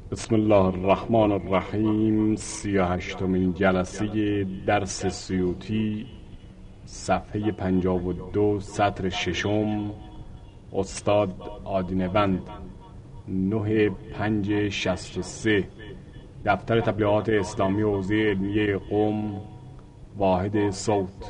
بسم الله الرحمن الرحیم. 38مین جلسه درس سیوطی، صفحه 52، سطر ششم. استاد آدینوند، 9/5/63. دفتر تبلیغات اسلامی حوزه علمیه قم، واحد صوت.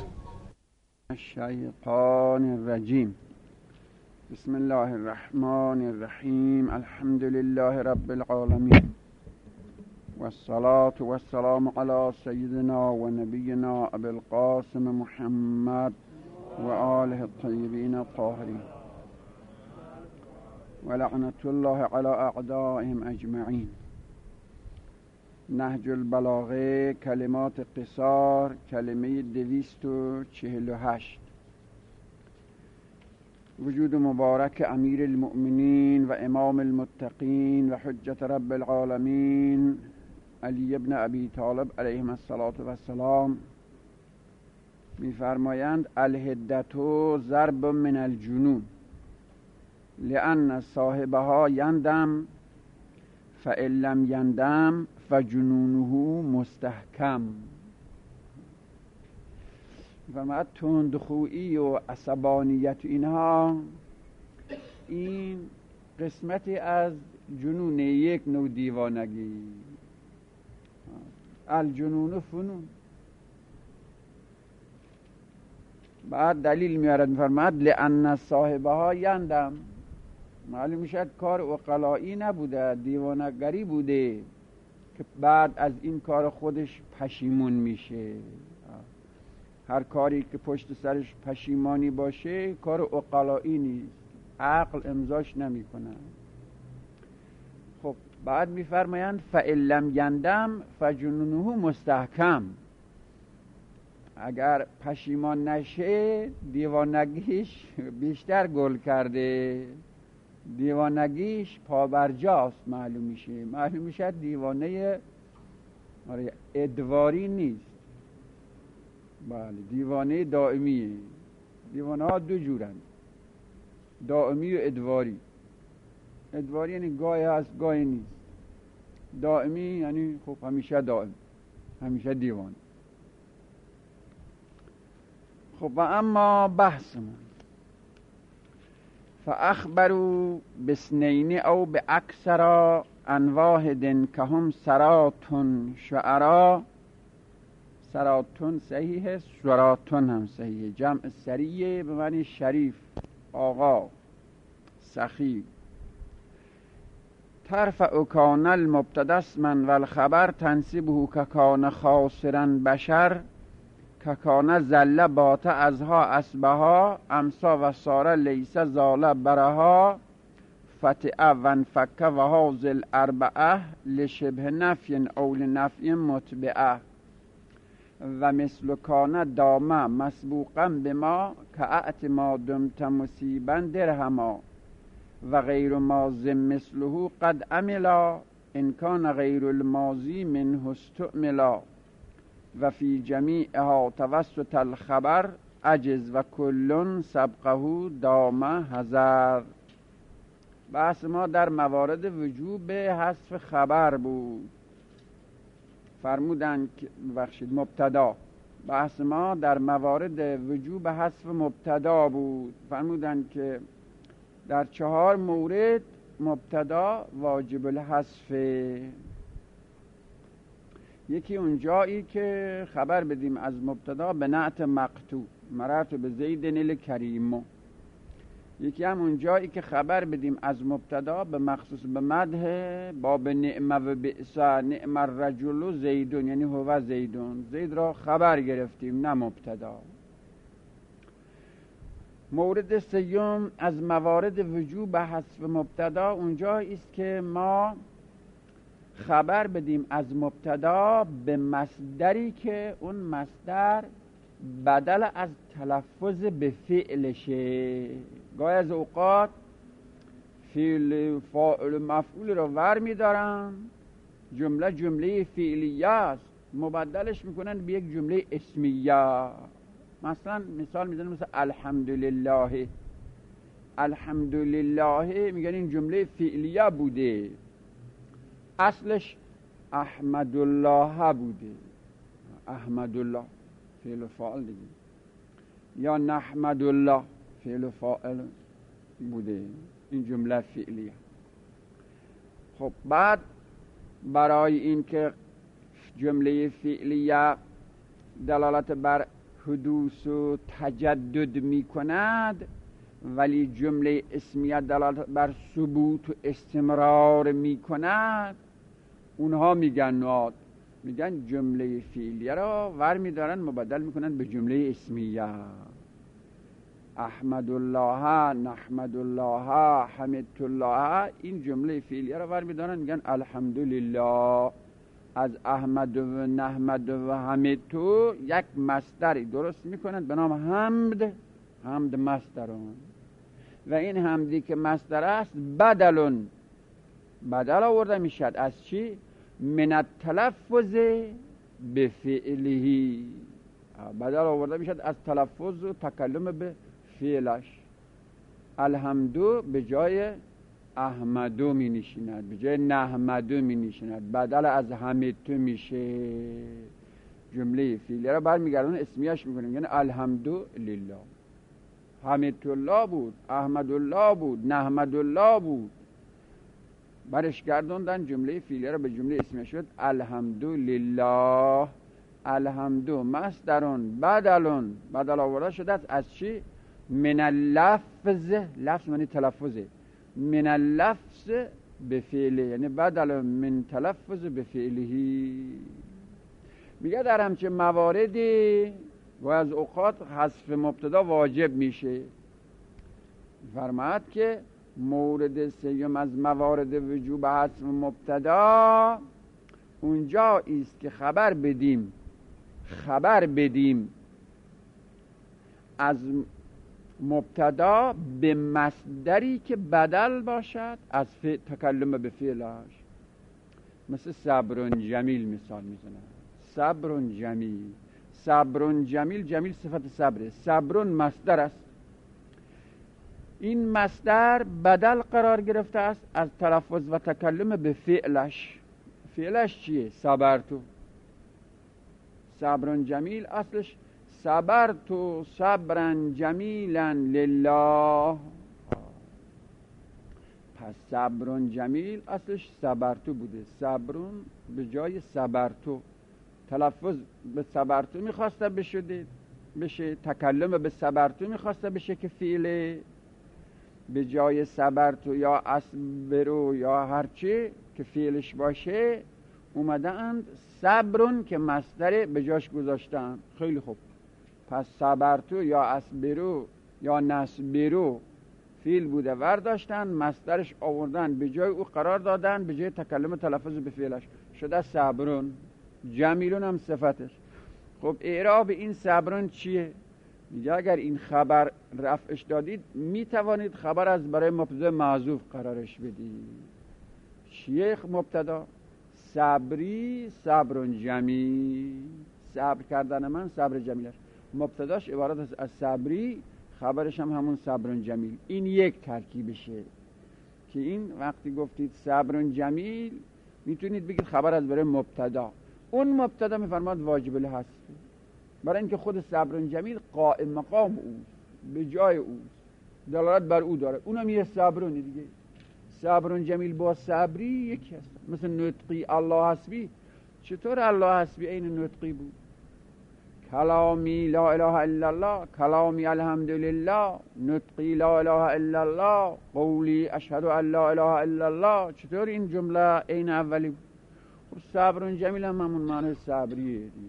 الشیطان الرجیم. بسم الله الرحمن الرحیم. الحمد لله رب العالمین والصلاة والسلام علی سیدنا و نبینا ابی القاسم محمد و آله الطیبین الطاهرین و لعنت الله علی اعدائهم اجمعین. نهج البلاغه، کلمات قصار، کلمه 248. وجود مبارک امیر المؤمنین و امام المتقین و حجت رب العالمین علی ابن ابی طالب علیه السلام می‌فرمایند الهدة ضرب من الجنون لأن صاحبها یندم فإن لم یندم فجنونه مستحکم. و تندخویی و عصبانیت اینها، این قسمتی از جنون، یک نوع دیوانگی. الجنون فنون. بعد دلیل میارد، میفرماد لأن صاحبها یندم. معلوم میشد کار عقلایی نبوده، دیوانگری بوده که بعد از این کار خودش پشیمون میشه. هر کاری که پشت سرش پشیمانی باشه کار عقلایی نیست، عقل امضاش نمی کنه. خب بعد میفرمایند فإن لم یندم فجنونه مستحکم. اگر پشیمان نشه دیوانگیش بیشتر گل کرده، دیوانگیش پابرجاست. معلوم میشه دیوانه ادواری نیست. بله، دیوانه دائمیه. دیوانه ها دو جورند، دائمی و ادواری. ادواری یعنی گاهی هست گاهی نیست. دائمی یعنی خب همیشه دائم، همیشه دیوانه. خب و اما بحثمون، فاخبروا باثنین او باکثر عن واحد که هم سراتون شعرا. سراتون صحیحه، سراتون هم صحیحه. جمع سریه به معنی شریف، آقا، سخی. ترفع کان المبتدا اسما والخبر تنصیبه که کان خاسرا بشر. که کان زل بات ازها اسبها امسا و ساره لیس زال برها. فتع و انفک و هازل اربعه لشبه نفی او لنفی متبعه. و مثل کان دامه مسبوقا به ما که اعت ما دمت مصیبا درهما. و غیر ماضی مثله قد عملا ان کان غیر الماضی منه استعملا. و فی جمیعها توسط الخبر عجز و کلن سبقه دامه حذر. بحث ما در موارد وجوب حذف خبر بود. فرمودن که مبتدا. بحث ما در موارد وجوب حذف مبتدا بود. فرمودن که در 4 مورد مبتدا واجب الحذف. یکی اون جایی که خبر بدیم از مبتدا به نعت مقطوع، مررت به زید الکریم. یکی هم اون جایی که خبر بدیم از مبتدا به مخصوص به مدح، باب نعمه و بئس، نعم الرجل زیدون، یعنی هو زیدون. زید را خبر گرفتیم نه مبتدا. مورد سیوم از موارد وجوب حذف مبتدا اونجایی است که ما خبر بدیم از مبتدا به مصدری که اون مصدر بدل از تلفظ به فعلشه. گاهی از اوقات فعل فاعل مفعول رو ور میدارن، جمله فعلیه است، مبدلش میکنن به یک جمله اسمیه. مثلا مثال میزنم، مثلا الحمدلله. الحمدلله میگن این جمله فعلیه بوده. اصلش احمد الله بوده، احمد الله فعل و فاعل دیگه، یا نحمد الله فعل و فاعل بوده این جمله فعلیه. خب بعد برای این که جمله فعلیه دلالت بر حدوث و تجدد می کند ولی جمله اسمیه دلالت بر ثبوت و استمرار می کند، اونها میگن جمله فعلیه را ور میدارن مبدل میکنن به جمله اسمیه. احمد الله، نحمد الله، حمدت الله، این جمله فعلیه را ور میدارن میگن الحمدلله. از احمد و نحمد و حمدتو یک مصدری درست میکنن به نام حمد مصدرون، و این حمدی که مصدر است بدل آورده میشد از چی؟ من التلفظ بفعله، بدل آورده میشد از تلفظ و تکلم به فعلش. الحمدو به جای احمدو می نشیند، به جای نحمدو می نشیند، بدل از حمدتو میشه. جمله فعلی را برمیگردون اسمیش میکنیم، یعنی الحمدو لله. حمدت الله بود، احمد الله بود، نحمد الله بود، برش گردوندن جمله فعلی را به جمله اسمیه شد الحمدلله. الحمدو مصدرون بدل آورده شده است از چی؟ من اللفظ، لفظ معنی تلفظه، من اللفظ به فعله، یعنی بدل من تلفظ به فعلهی. میگه در همچه مواردی و از اوقات حذف مبتدا واجب میشه. فرماید که مورد سیوم از موارد وجوب حذف مبتدا اونجا است که خبر بدیم از مبتدا به مصدری که بدل باشد از تکلم به فعلش. مثل صبر جمیل مثال میزنه، صبر جمیل، جمیل صفت صبره، صبر مصدر است. این مصدر بدل قرار گرفته است از تلفظ و تکلم به فعلش. فعلش چیه؟ صبرتو. صبر جمیل اصلش صبرتو صبرا جمیلا لله. پس صبر جمیل اصلش صبرتو بوده، صبرون به جای صبرتو، تلفظ به صبرتو میخواسته بشه، تکلم به صبرتو میخواسته بشه که فعله، به جای صبرتو یا اصبرو یا هرچی که فعلش باشه اومده اند صبرون که مصدر به جاش گذاشتن. خیلی خوب، پس صبرتو یا اصبرو یا نصبرو فعل بوده ورداشتن، مصدرش آوردن به جای او قرار دادن، به جای تکلم تلفظ به فعلش شده صبرون. جمیلون هم صفتش. خب اعراب این صبرون چیه؟ میگه اگر این خبر رفعش دادید میتوانید خبر از برای مبتدا محذوف قرارش بدید. چیه مبتدا؟ صبری صبرون جمیل، صبر کردن من صبر جمیل. مبتداش عبارت است از صبری، خبرش هم همون صبرون جمیل. این یک ترکیبشه که این وقتی گفتید صبرون جمیل میتونید بگید خبر از برای مبتدا. اون مبتدا میفرماد واجب الحذف، برای اینکه خود صبرون جمیل قائم مقام اوست، به جای اوست، دلالت بر او داره. اونم یه صبرونی دیگه. صبرون جمیل با صبری یکی هست. مثل نطقی الله حسبی، چطور الله حسبی عین نطقی بود؟ کلامی لا اله الا الله، کلامی الحمدلله، نطقی لا اله الا الله، قولی اشهد ان لا اله الا الله. چطور این جمله عین اولی بود؟ صبرون جمیل هم همون معنی صبریه دیگه،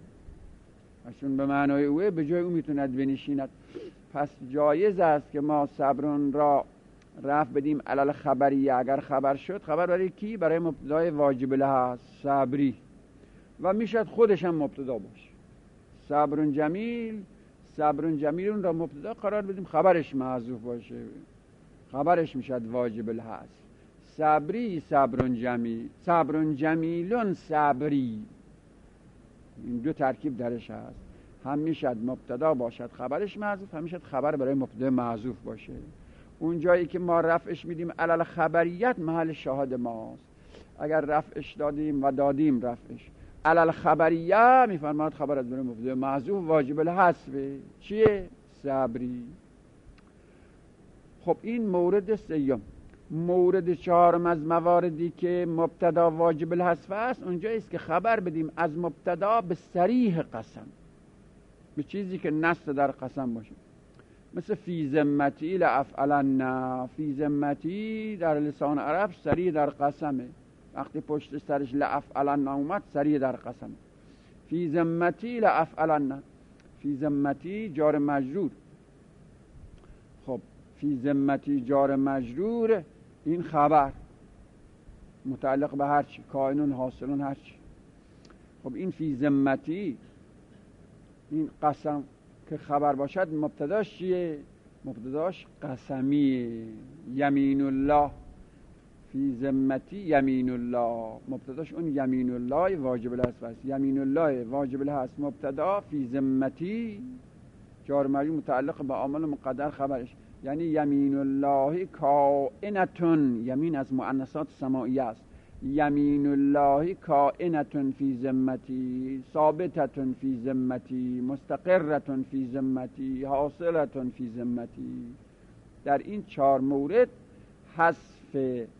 اشون به معنای اوه، به جای او میتوند بنشیند. پس جایز است که ما صبرون را رفع بدیم علل خبریه. اگر خبر شد، خبر برای کی؟ برای مبتدای واجب له صبری، و میشد خودش هم مبتدا باشه. صبرون جمیل، صبرون جمیلون را مبتدا قرار بدیم، خبرش محذوف باشه، خبرش میشد واجب له. صبری صبرون جمیل، صبرون جمیلون صبری، این دو ترکیب درش هست. هم میشد مبتدا باشد خبرش محذوف، هم میشد خبر برای مبتدا محذوف باشه. اون جایی که ما رفعش میدیم علل خبریت محل شاهد ماست. اگر رفعش دادیم و دادیم رفعش علل خبریه میفرماد خبر از بین مبتدا محذوف واجب الحذف چیه؟ صبری. خب این مورد سیوم. مورد چهارم از مواردی که مبتدا واجب الحذف است اونجایی است که خبر بدیم از مبتدا به صریح قسم، به چیزی که نص در قسم باشه، مثل فی ذمتی لافعلن. فی ذمتی در لسان عرب صریح در قسمه، وقتی پشت سرش لافعلن اومد صریح در قسمه. فی ذمتی لافعلن، فی ذمتی جار مجرور. خب فی ذمتی جار مجرور، این خبر متعلق به هر چی، کائنون حاصلون هر چی. خب این فی ذمتی، این قسم که خبر باشد مبتداش چیه؟ مبتداش قسمیه. یمین الله، فی ذمتی یمین الله، مبتداش اون یمین الله واجب الحذف است. یمین الله واجب الحذف مبتدا، فی ذمتی جار مجرور متعلق به عامل مقدر خبرش، یعنی یمین الله کائنتون. یمین از مؤنثات سماعیه است. یمین الله کائنتون فی ذمتی، ثابتتون فی ذمتی، مستقرتون فی ذمتی، حاصلتون فی ذمتی. در این چهار مورد حذف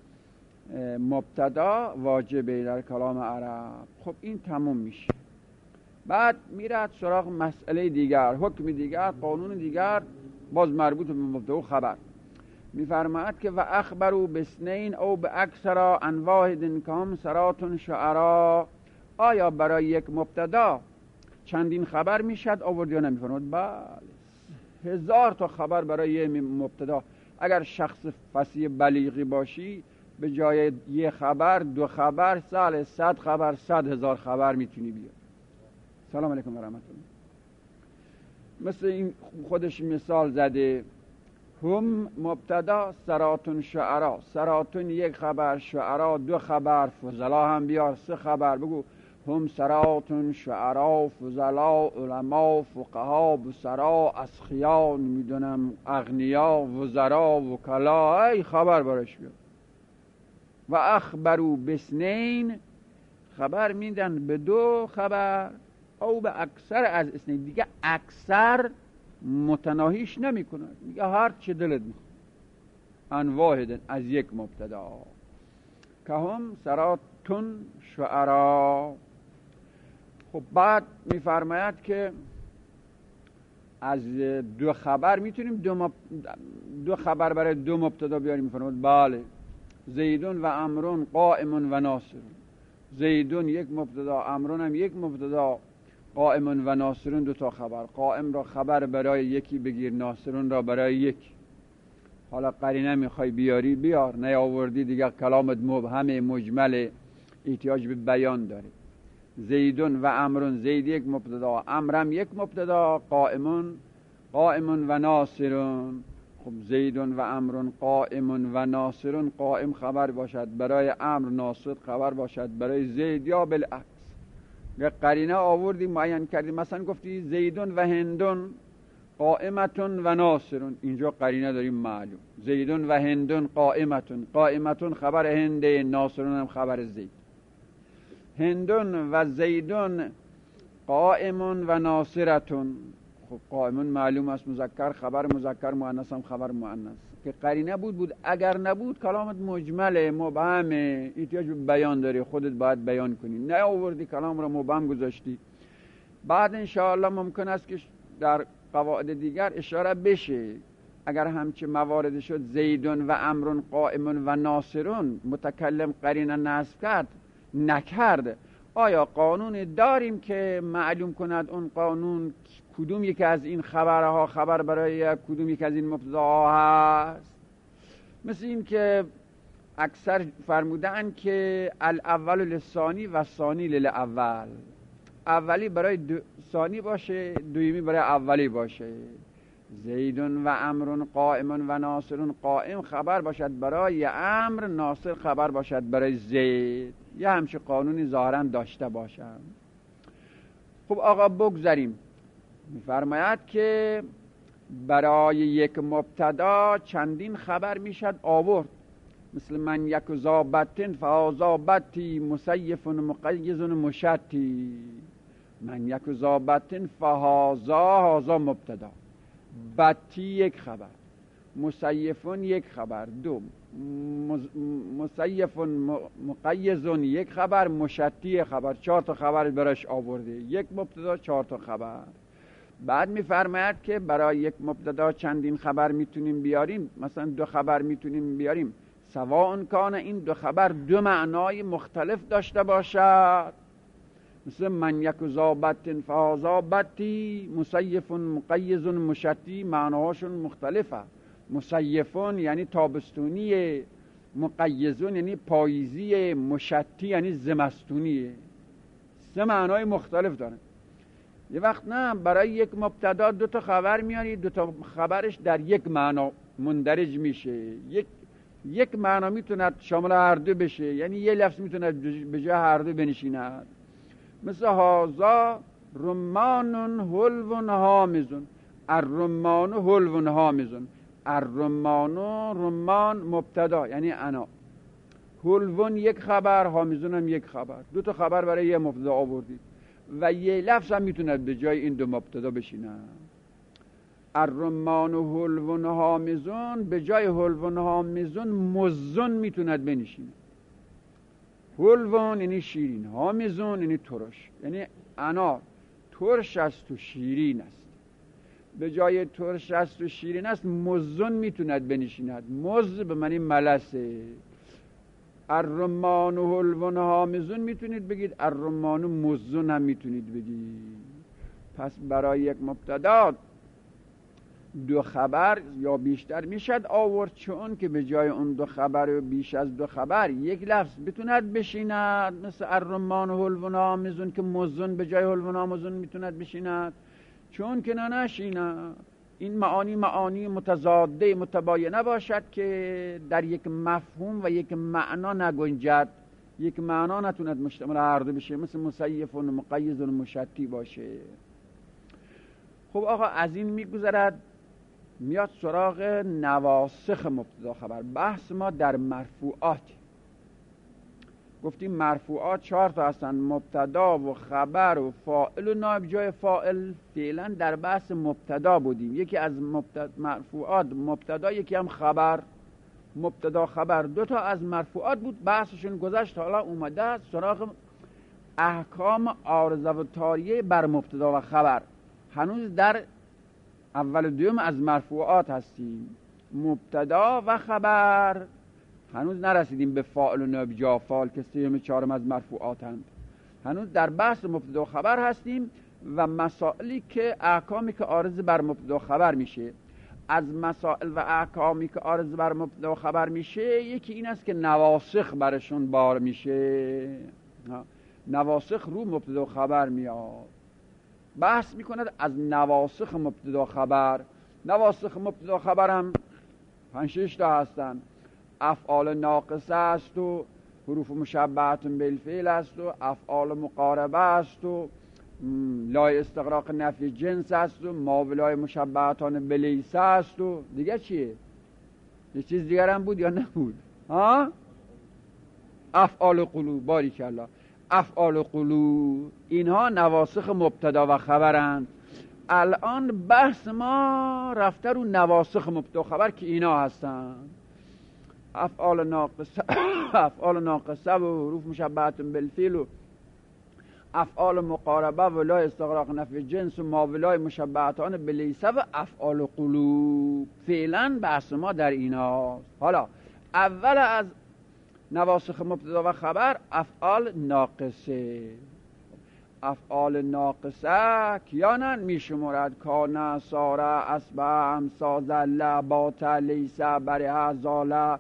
مبتدا واجبه در کلام عرب. خب این تموم میشه. بعد میرد سراغ مسئله دیگر، حکم دیگر، قانون دیگر، باز مربوط به مبتدا و خبر. میفرماید که و اخبروا باثنین او باکثر عن واحد کهم سرات شعرا. آیا برای یک مبتدا چندین خبر میشد آورد یا نمیفرماید؟ بله، 1000 تا خبر برای یک مبتدا. اگر شخص فصیح بلیغی باشی به جای یک خبر 2 خبر، 100 خبر، 100,000 خبر میتونی بیاری. سلام علیکم و رحمت الله. مثل این خودش مثال زده، هم مبتدا، سراتون شعرا. سراتون 1 خبر، شعرا 2 خبر، فضلا هم بیار 3 خبر. بگو هم سراتون شعرا فضلا علما فقها بسرا اسخیا نمیدونم اغنیا وزرا وکلا، ای خبر برش بیار. و اخبروا باثنین، خبر میدن به 2 خبر، او به اکثر از اثنین. دیگه اکثر متناهیش نمی کنه، دیگه هر چه دلت میخواد. ان واحد، از یک مبتدا. که هم سراتون شعرا. خب بعد میفرماید که از 2 خبر میتونیم 2 خبر برای 2 مبتدا بیاریم. میفرماید بله، زیدون و عمرون قائمون و ناصرون. زیدون 1 مبتدا، عمرون هم 1 مبتدا، قائمون و ناصرون 2 تا خبر. قائم را خبر برای یکی بگیر، ناصرون را برای 1. حالا قرینه میخوای بیاری بیار، نیاوردی دیگه کلامت مبهم مجمل، احتیاج به بیان داره. زیدون و عمرون، زید 1 مبتدا، عمرم 1 مبتدا، قائمون و ناصرون. خب زیدون و عمرون قائمون و ناصرون، قائم خبر باشد برای عمرو، ناصر خبر باشد برای زید، یا بالعکس. یه قرینه آوردی معین کردی، مثلا گفتی زیدون و هندون قائمتون و ناصرون، اینجا قرینه داریم معلوم. زیدون و هندون قائمتون، قائمتون خبر هنده، ناصرون هم خبر زید. هندون و زیدون قائمون و ناصرتون. خب قائمون معلوم است مذکر، خبر مذکر، مؤنث هم خبر مؤنث. که قرینه بود، اگر نبود کلامت مجمله مبهمه، احتیاج به بیان داری، خودت باید بیان کنی. نه آوردی کلام را مبهم گذاشتی. بعد انشاءالله ممکن است که در قواعد دیگر اشاره بشه، اگر همچه موارد شد زیدون و عمرون قائمون و ناصرون، متکلم قرینه نصب کرد نکرد، آیا قانون داریم که معلوم کند اون قانون کدوم یک از این خبرها خبر برای کدوم یک از این مبتداها هست؟ مثل این که اکثر فرمودن که الاول للثانی و ثانی للاول، اولی برای ثانی باشه، دویمی برای اولی باشه. زیدون و عمرون قائمون و ناصرون، قائم خبر باشد برای عمرو، ناصر خبر باشد برای زید. یه همچه قانونی ظاهرا داشته باشم. خب آقا بگذاریم. میفرماید که برای یک مبتدا چندین خبر میشد آورد. مثل من یک زابتن فهذا بتی مسیف مقیز مشتی. من یک زابتن فهذا مبتدا، بتی یک خبر، مسیفون یک خبر، دو مسیفون مقیزون یک خبر، مشتی خبر، 4 تا خبر برش آورده، یک مبتدا 4 تا خبر. بعد میفرماید که برای یک مبتدا چندین خبر میتونیم بیاریم، مثلا 2 خبر میتونیم بیاریم، سواء کان این 2 خبر 2 معنای مختلف داشته باشد. مثل من یک زابتن فهذا بتی مسیفون مقیزون مشتی، معناهاشون مختلفه. مسیفون یعنی تابستونیه، مقیزون یعنی پاییزیه، مشتی یعنی زمستونیه. 3 معنای مختلف دارن. یه وقت نه، برای یک مبتدا 2 تا خبر میاری، 2 تا خبرش در یک معنا مندرج میشه. یک معنا میتونه شامل هر 2 بشه، یعنی یه لفظ میتونه به جای هر 2 بنشیند. مثل هازا رمان حلو حامزون، الرمان حلو حامزون. الرمان، رمان مبتدا یعنی انا، حلوون یک خبر، حامزون هم یک خبر. 2 تا خبر برای یه مبتدا آوردید و یه لفظ هم میتونه به جای این 2 مبتدا بشینه. الرمان حلوون حامزون، به جای حلوون حامزون مزون میتونه بنشینه. حلوون یعنی شیرین، حامزون یعنی ترش، یعنی انار ترش است و شیرین است. به جای ترش است و شیرین است مزون میتوند بنشیند. مز به معنی ملسه. الرمان و حلوون حامزون میتونید بگید، الرمان و مزون هم میتونید بگید. پس برای یک مبتدا 2 خبر یا بیشتر میشد آورد، چون که به جای اون 2 خبر و بیش از 2 خبر یک لفظ بتوند بشیند، مثل الرمان و حلوون حامزون که مزون به جای حلوون حامزون میتوند بشیند، چون که نشیند. این معانی متضاده متباینه باشد که در یک مفهوم و یک معنا نگنجد، یک معنا نتوند مشتمل هر 2 بشه، مثل مسیف و مقیز و مشتی باشه. خب آقا از این میگذرد، میاد سراغ نواسخ مبتدا خبر. بحث ما در مرفوعات، گفتیم مرفوعات 4 تا هستن، مبتدا و خبر و فاعل و نائب جای فاعل. فعلا در بحث مبتدا بودیم. یکی از مرفوعات مبتدا، یکی هم خبر. مبتدا خبر 2 تا از مرفوعات بود، بحثشون گذشت. حالا اومده سراغ احکام عارضه و طاریه بر مبتدا و خبر. هنوز در اول و دوم از مرفوعات هستیم، مبتدا و خبر. هنوز نرسیدیم به فاعل و نائب جای فاعل که 3 و 4 از مرفوعاتند. هنوز در بحث مبتدا و خبر هستیم و مسائلی که احکامی که عارض بر مبتدا و خبر میشه. از مسائل و احکامی که عارض بر مبتدا و خبر میشه، یکی این است که نواسخ برشون بار میشه. نواسخ رو مبتدا و خبر میاد. بحث میکند از نواسخ مبتدا و خبر. نواسخ مبتدا و خبر هم 5-6 تا هستن. افعال ناقصه است و حروف مشبهه بالفعل است و افعال مقاربه است و لای استغراق نفی جنس است و ما ولای مشبهتان بلیس است و دیگه چیه؟ یه چیز دیگر هم بود یا نبود؟ افعال قلوب. باریکالله. افعال قلوب، اینها نواسخ مبتدا و خبرند. الان بحث ما رفته رو نواسخ مبتدا و خبر که اینا هستن. افعال ناقصه و حروف مشبهه بالفعل و افعال مقاربه و لا استغراق نفی جنس و ما ولای مشبهتان بلیسه و افعال قلوب. فعلا بحث ما در اینا. حالا اول از نواسخ مبتدا و خبر افعال ناقصه. افعال ناقصه کیانن؟ میشمرد کان، ساره، اصبح، امسا، زله، بات، لیسه، بره، زاله،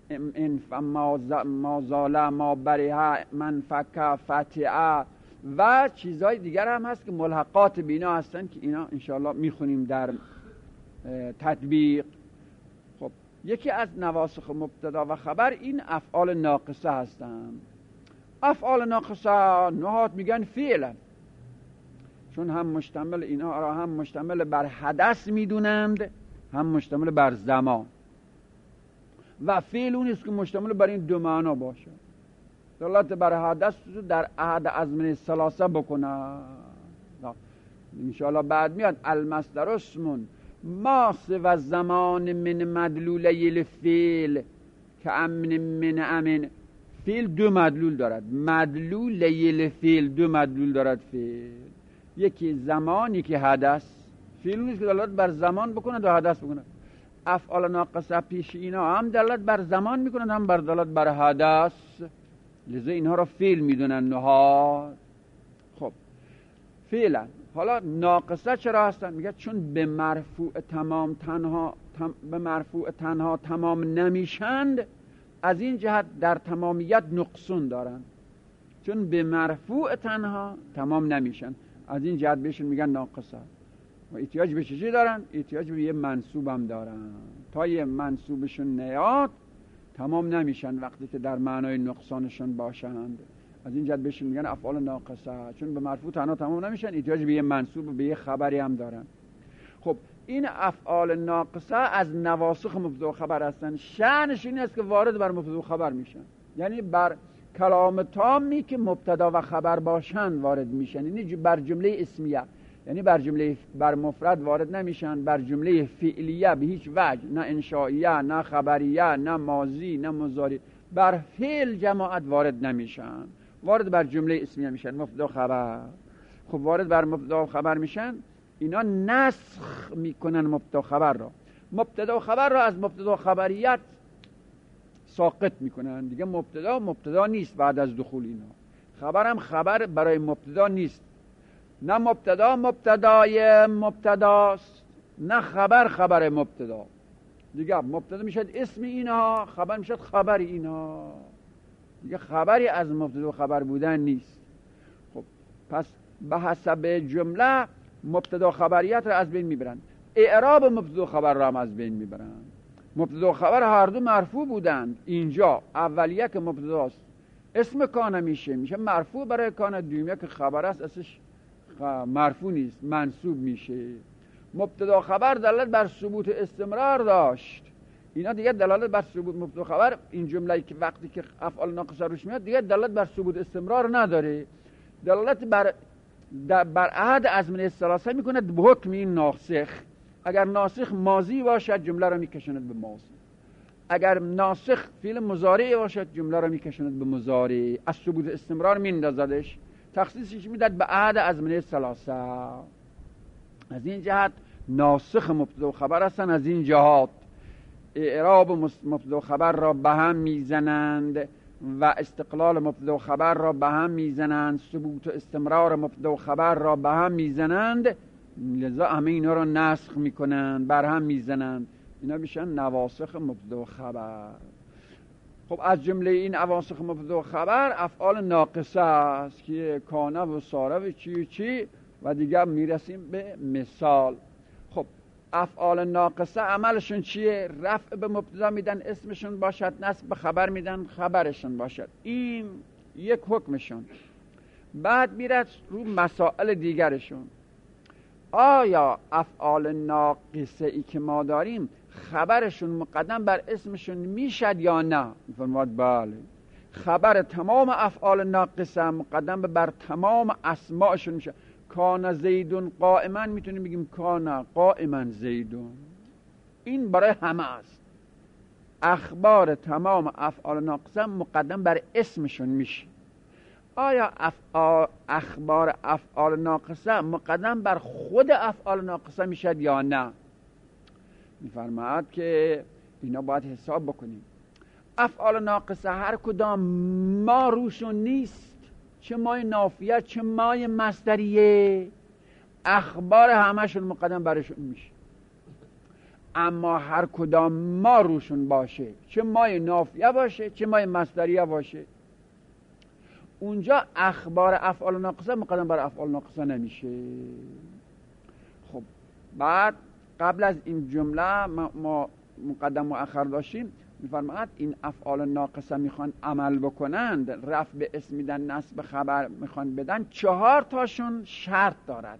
ما زاله، ما بره، من فکه، فتعه و چیزهای دیگر هم هست که ملحقات بینا هستن که اینا انشاءالله میخونیم در تطبیق. خب یکی از نواسخ مبتدا و خبر این افعال ناقصه هستن. افعال ناقصه نهات میگن فعلا، چون هم مشتمل اینها را هم مشتمل بر حدث میدونند، هم مشتمل بر زمان. و فعل اون است که مشتمل بر این دو معنا باشه. دلالت بر حدث در احد ازمنه ثلاثه بکنه. انشاءالله بعد میاد المصدر اسم ما سوى زمان من مدلوله الفعل که امن من امن. فعل دو مدلول دارد. مدلوله الفعل دو مدلول دارد. فعل یکی زمان یکی حدث. فعل نیست که دلالت بر زمان بکنه و حدث بکنه. افعال ناقصه پیش اینا هم دلالت بر زمان میکنند هم بر دلالت بر حدث، لذا اینها را فعل میدونن نهاد. خب فعلا حالا ناقصه چرا هستن؟ میگه چون به مرفوع تنها تمام نمیشند، از این جهت در تمامیت نقصون دارن. چون به مرفوع تنها تمام نمیشن، از این جهت بهشون میگن ناقصه. و احتیاج به چیزی دارن؟ احتیاج به یه منصوب هم دارن. تا یه منصوبشون نیاد تمام نمیشن وقتی که در معنای نقصانشون باشند. از این جهت بهشون میگن افعال ناقصه، چون به مرفوع تنها تمام نمیشن، احتیاج به یه منصوب و به یه خبری هم دارن. خب این افعال ناقصه از نواسخ مبتدا و خبر هستن. شأنش این است که وارد بر مبتدا و خبر میشن، یعنی بر کلام تامی که مبتدا و خبر باشن وارد میشن. یعنی بر جمله اسمیه، یعنی بر مفرد وارد نمیشن، بر جمله فعلیه به هیچ وجه، نه انشائیه نه خبریه نه ماضی نه مضارع، بر فعل جماعت وارد نمیشن، وارد بر جمله اسمیه میشن، مبتدا و خبر. خب وارد بر مبتدا و خبر میشن، اینا نسخ میکنن مبتدا و خبر را. مبتدا و خبر را از مبتدا و خبریت ساقط میکنن دیگه. مبتدا نیست بعد از دخول اینا. خبر هم خبر برای مبتدا نیست. نه مبتدا مبتدای مبتداست، نه خبر مبتدا. دیگه مبتدا میشد اسم اینها، خبر میشد خبر اینها. دیگه خبری از مبتدا و خبر بودن نیست. خب پس به حسب جمله مبتدا و خبریت را از بین میبرن. اعراب مبتدا و خبر را هم از بین میبرن. مبتدا و خبر هر دو مرفوع بودند. اینجا اولیه که مبتداست اسم کان میشه مرفوع برای کان. دومیه که خبر است اسمش مرفوع نیست، منصوب میشه. مبتدا خبر دلالت بر ثبوت استمرار داشت. اینا دیگه دلالت بر ثبوت مبتدا خبر، این جمله که وقتی که افعال ناقصه روش میاد دیگه دلالت بر ثبوت استمرار نداره. دلالت بر احد ازمنه الثلاثه میکنه به حکم این ناسخ. اگر ناسخ ماضی باشد جمله را میکشاند به ماضی، اگر ناسخ فعل مضارع باشد جمله را میکشاند به مضارع. از ثبوت استمرار میندازدش، تخصیصش میداد به احد ازمنه الثلاثه. از این جهت ناسخ مبتدا و خبر هستن. از این جهات اعراب مبتدا و خبر را به هم میزنند و استقلال مبتدا و خبر را به هم میزنند، ثبوت و استمرار مبتدا و خبر را به هم میزنند، لذا همه اینا را نسخ میکنند، بر هم میزنند. اینا میشن نواسخ مبتدا و خبر. خب از جمله این نواسخ مبتدا و خبر افعال ناقصه است که کانه و ساره و چی و دیگه میرسیم به مثال. خب افعال ناقصه عملشون چیه؟ رفع به مبتدا میدن اسمشون باشد، نصب به خبر میدن خبرشون باشد. این یک حکمشون. بعد میرد رو مسائل دیگرشون. آیا افعال ناقصه ای که ما داریم خبرشون مقدم بر اسمشون میشد یا نه؟ میفرماد بله. خبر تمام افعال ناقصه مقدم بر تمام اسماءشون میشه. کان زیدون قائما میتونیم بگیم کان قائما زیدون. این برای همه است. اخبار تمام افعال ناقصه مقدم بر اسمشون میشه. آیا اخبار افعال ناقصه مقدم بر خود افعال ناقصه میشد یا نه؟ میفرماید که اینا باید حساب بکنیم. افعال ناقصه هر کدام ما روشون نیست، چه مای نافیه چه مای مصدریه، اخبار همشون مقدم برشون میشه. اما هر کدام ما روشون باشه، چه مای نافیه باشه چه مای مصدریه باشه، اونجا اخبار افعال ناقصه مقدم بر افعال ناقصه نمیشه. خب بعد قبل از این جمله ما مقدم و مؤخر داشتیم. میفرماید این افعال ناقصه میخوان عمل بکنند، رفع به اسم میدن، نصب خبر میخوان بدن، 4 تاشون شرط دارد.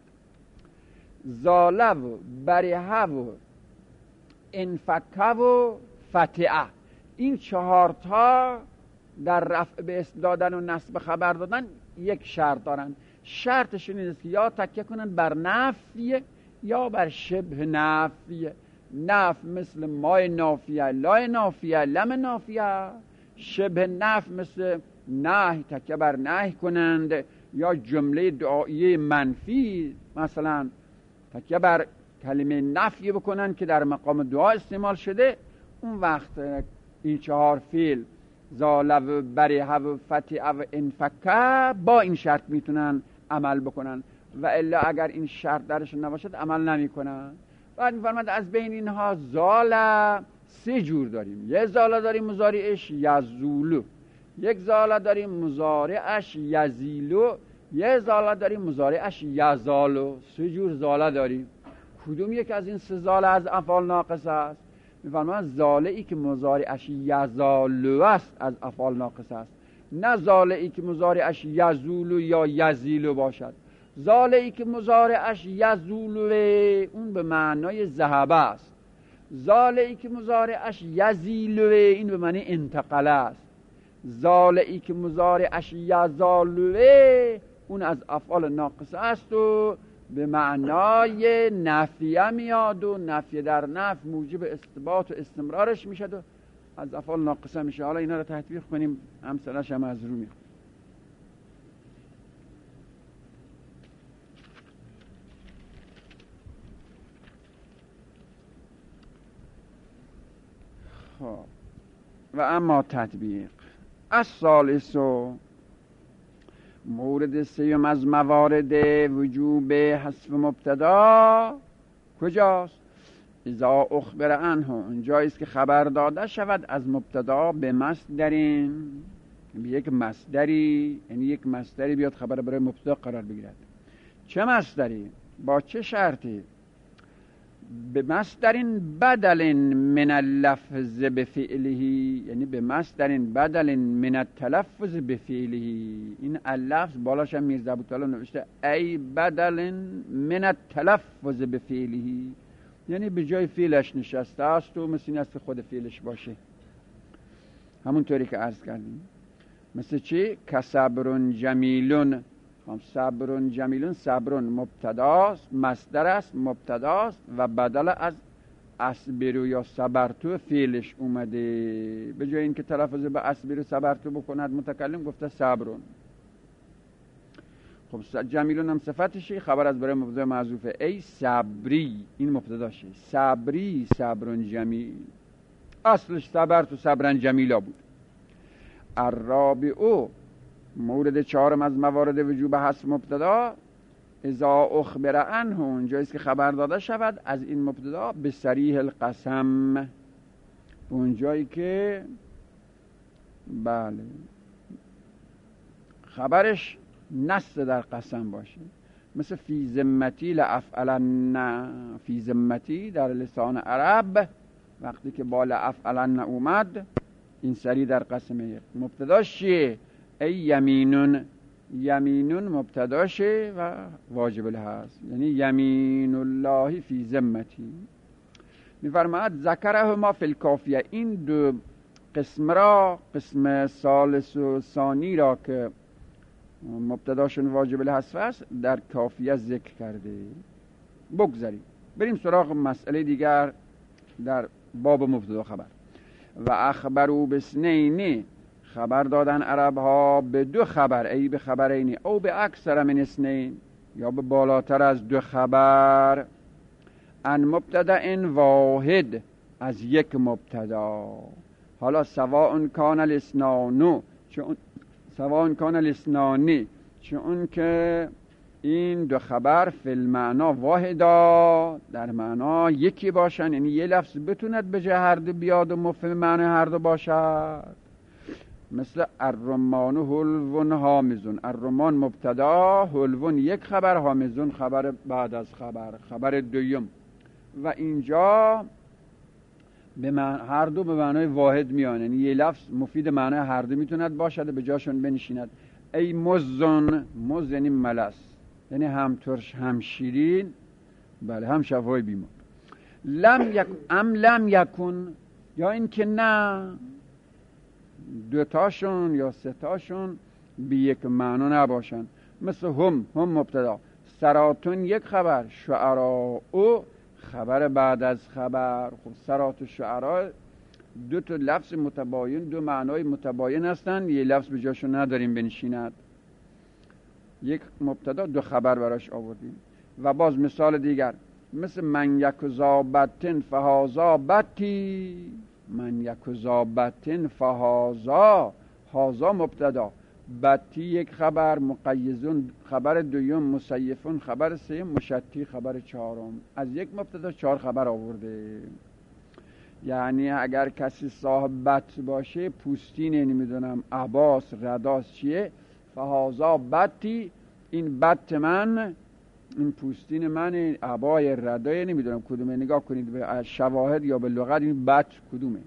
زاله و بریحه و انفکه و فتعه. این 4 تا در رفع به اسم دادن و نصب خبر دادن یک شرط دارن. شرطشون این است که یا تکیه کنن بر نفی یا بر شبه نفی. نفی مثل مای نافیه، لای نافیه، لم نافیه. شبه نفی مثل نهی، تکیه بر نهی کنند. یا جمله دعاییه منفی، مثلا تکیه بر کلمه نفی بکنن که در مقام دعا استعمال شده. اون وقت این 4 فعل زال و بریه و فتح و انفکه با این شرط میتونن عمل بکنن و الا اگر این شرط درشون نباشد عمل نمی کنن. بعد میفرماد از بین اینها زال 3 جور داریم. یه زال داریم مضارعش یزولو، یک زال داریم مضارعش یزیلو، یه زال داریم مضارعش یزالو. 3 جور زال داریم. کدوم یک از این 3 زال از افعال ناقصه است؟ میفرماید زالعی که مضارعش یزالو است از افعال ناقصه است، نه زالعی که مضارعش یزولو یا یزیلو باشد. زالعی که مضارعش یزولو اون به معنای ذهب است. زالعی که مضارعش یزیلو این به معنی انتقل است. زالعی که مضارعش یزالو اون از افعال ناقصه است و به معنای نفیه میاد و نفی در نفی موجب اثبات و استمرارش میشد و از افعال ناقصه میشه. حالا اینا رو تطبیق کنیم، امثلش هم از رو میخونیم. خب و اما تطبیق الثالث، مورد 3 از موارد وجوب حذف مبتدا کجاست؟ اذا اخبر عنه، اونجایی است که خبر داده شود از مبتدا به مصدرین، به یک مصدری، یعنی یک مصدری بیاد خبر برای مبتدا قرار بگیرد. چه مصدری؟ با چه شرطی؟ به مصدرین بدل من اللفظ بفعله، یعنی به مصدرین بدل من التلفظ بفعله. این اللفظ بالاش هم میرزا ابوطالب نوشته ای بدل من التلفظ بفعله، یعنی به جای فعلش نشسته است و مثل این است خود فعلش باشه. همونطوری که عرض کردیم. مثل چی؟ کصبرون جمیلون. صبرون جمیلون، صبرون مبتداست، مصدر است، مبتداست و بدل از اصبرو یا صبرتو فعلش اومده. به جای اینکه تلفظ به اصبرو صبرتو بکند متکلم گفته صبرون. خب جمیلون هم صفتشه، خبر از برای مبتدا محذوفه. ای صبری، این مبتداشه. صبری صبرون جمیل، اصلش صبرتو صبرن جمیلا بود. الرابعو، مورد 4 از موارد وجوب حذف مبتدا اذا اخبر عنه، اونجاییست که خبر داده شود از این مبتدا به صریح القسم، اونجایی که بله خبرش نص در قسم باشه. مثل فی ذمتی لافعلن، فی ذمتی در لسان عرب وقتی که با لافعلن اومد این صریح در قسمه. مبتداش چیه؟ ای یمینون، یمینون مبتداشه و واجب الهست، یعنی یمین الله فی ذمتی. میفرماید ذکره ما فی الکافیه، این 2 قسم را، قسم ثالث و ثانی را که مبتداشون واجب الحذف است در کافیه ذکر کرده. بگذاریم بریم سراغ مسئله دیگر در باب مبتدا خبر. و اخبرو بسنینی، خبر دادن عرب ها به 2 خبر، ای به خبرینی او به اکثر من اثنین، یا به بالاتر از 2 خبر. ان مبتدا واحد، از یک مبتدا. حالا سواء کان الاثنان، سواء کان الاثنان، چون که این 2 خبر فی المعنا واحدا، در معنا یکی باشن، یعنی یه لفظ بتوند به جای هر 2 بیاد و مفهوم معنی هر 2 باشد. مثل الرمان حلوون هامزون، الرمان مبتدا، حلوون یک خبر، هامزون خبر بعد از خبر دوم. و اینجا به هر 2 به معنای واحد میان، یعنی یه لفظ مفید معنای هر 2 میتوند باشد به جاشون بنشیند. ای مزون، مز یعنی ملس، یعنی هم ترش هم شیرین، بله هم شفای بیمار. لم یکن یا این که نه دوتاشون یا سه‌تاشون بی یک معنا نباشن. مثل هم مبتدا، سراتون یک خبر، شعرا او خبر بعد از خبر. خب سرات و شعرا دو تا لفظ متباین، دو معنای متباین هستن، یه لفظ به جاشو نداریم بنشیند، یک مبتدا دو خبر براش آوردیم. و باز مثال دیگر مثل من یک زابتن فهازا بتی، من یک زابتن فهازا، هازا مبتدا، بتی یک خبر، مقیزون خبر دوم، مسیفون خبر سوم، مشتی خبر چهارم. از یک مبتدا چهار خبر آورده. یعنی اگر کسی صاحب بط باشه، پوستین، نمیدونم عباس رداس چیه، فهازا بطی، این بط من، این پوستین من، عبای ردای نمیدونم کدومه، نگاه کنید به شواهد یا به لغت این بط کدومه.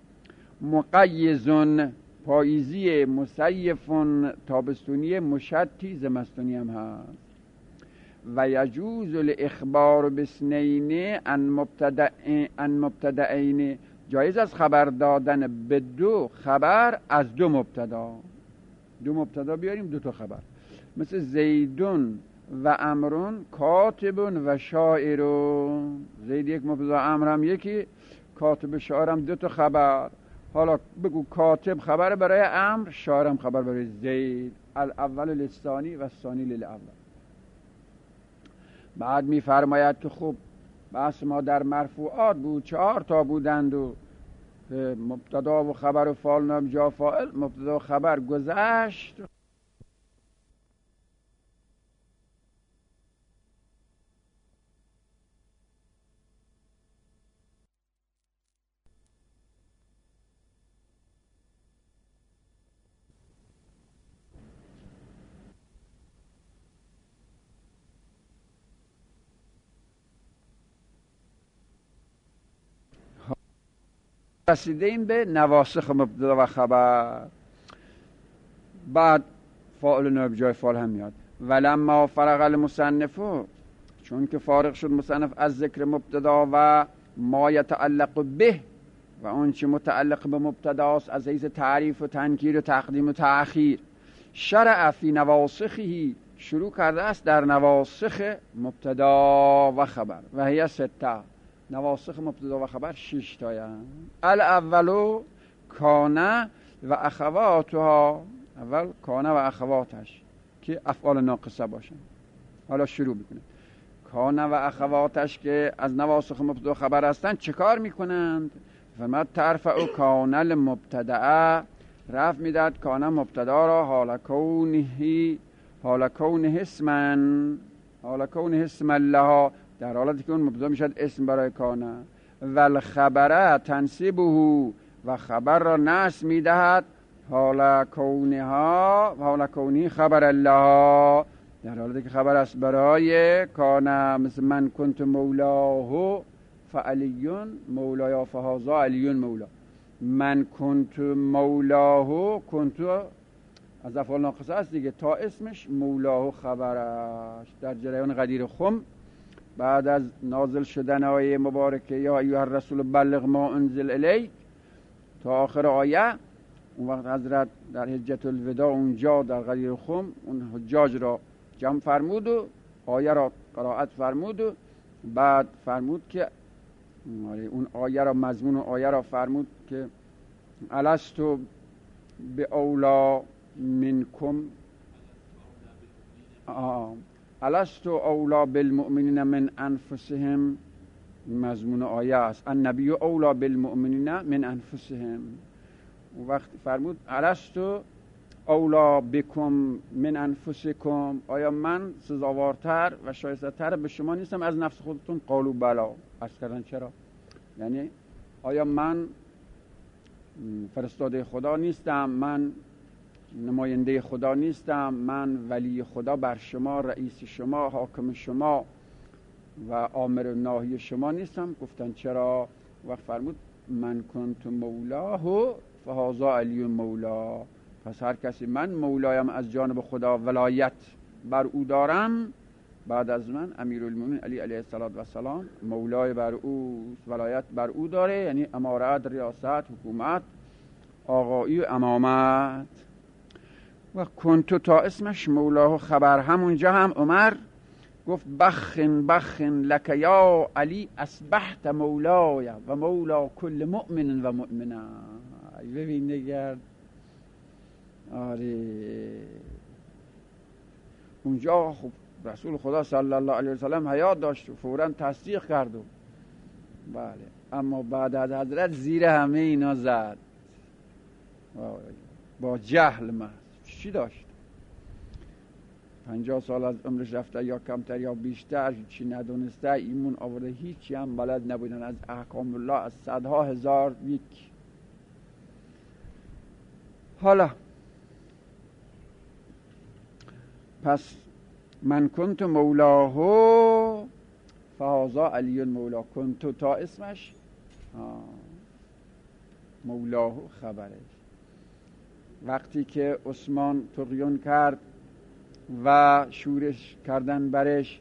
مقیزون پاییزی، مسیفون تابستونی، مشتی زمستونی هم هست. و یجوز الاخبار بسنین ان مبتدعین، جایز از خبر دادن به دو خبر از دو مبتدا. دو مبتدا بیاریم دو تا خبر، مثل زیدون و امرون کاتبون و شاعرون. زید یک مبتدا، امر هم یکی، کاتب و شاعر هم دو تا خبر. حالا بگو کاتب خبر برای امر، شاعر هم خبر برای زید، الاول للثانی و الثانی للاول. بعد میفرماید که خب بحث ما در مرفوعات بود، 4 تا بودند و مبتدا و خبر و فاعل نام جا فاعل، مبتدا و خبر گذشت. رسیدیم به نواسخ مبتدا و خبر. بعد فاعل نائب جای فاعل هم میاد. ولما فرغ المصنف، چون که فارغ شد مصنف از ذکر مبتدا و ما یتعلق به و اون چه متعلق به مبتداست از حیث تعریف و تنکیر و تقدیم و تأخیر، شرع فی نواسخه، شروع کرده است در نواسخ مبتدا و خبر. و هی 6، نواسخ مبتدا و خبر 6 تایند. الاولو کانه و اخواتها، اول کانه و اخواتش که افعال ناقصه باشن. حالا شروع میکنه. کانه و اخواتش که از نواسخ مبتدا و خبر هستند چه کار میکنند؟ فما ترفع کانه المبتدأ، رفع میداد کانه مبتدا را، حال کونه اسمن، حال کونه اسم الله، در حالتی که اون مبتدا میشد اسم برای کانه. و الخبر تنصیبه، و خبر را نصب میدهد حال کونها، حال کونی خبر الله، در حالتی که خبر است برای کانه. مثل من کنت مولاه فعلیون مولایا فهازا علیون مولا. من کنت مولاه، کنت از افعال ناقصه است دیگه، تا اسمش، مولاه خبرش. در جریان غدیر خم بعد از نازل شدن آیه مبارکه یا ایها الرسول بلغ ما انزل الیک تا آخر آیه، اون وقت حضرت در حجت الوداع اونجا در غدیر خم اون حجاج را جمع فرمود و آیه را قرائت فرمود و بعد فرمود که اون آیه را، مضمون آیه را فرمود که الستو به اولا منکم، الستو اولا بالمؤمنین من انفسهم، مضمون آیه است، النبی اولا بالمؤمنین من انفسهم. اون وقت فرمود الستو اولا بکم من انفسکم، آیا من سزاوارتر و شایسته‌تر به شما نیستم از نفس خودتون؟ قالوا بلا، عرض کردن چرا؟ یعنی آیا من فرستاده خدا نیستم؟ من نماینده خدا نیستم؟ من ولی خدا بر شما، رئیس شما، حاکم شما و آمر و ناهی شما نیستم؟ گفتن چرا؟ وقت فرمود من کنت مولاه فهذا علی مولا، پس هر کسی من مولایم از جانب خدا ولایت بر او دارم، بعد از من امیرالمومنین علی علیه السلام مولای بر او، ولایت بر او داره، یعنی امارت، ریاست، حکومت آقایی و امامت. و کنتو تا اسمش مولاه خبر. همونجا هم عمر گفت بخن بخن لک یا علی اصبحت مولای و مولا کل مؤمن و مؤمنه. ببین نگرد. آره اونجا خب رسول خدا صلی الله علیه وسلم حیات داشت و فوراً تصدیق کرد و بله، اما بعد از حضرت زیر همه اینا زد با جهل محض. چی داشت؟ 50 سال از عمرش رفته یا کمتر یا بیشتر، چی ندونسته، ایمون آورده، هیچی هم بلد نبودن از احکام الله، از صدها هزار یک. حالا پس من کنت مولاه فهذا علی مولا. کنت تا اسمش مولاه خبرش. وقتی که عثمان طغیان کرد و شورش کردن برش،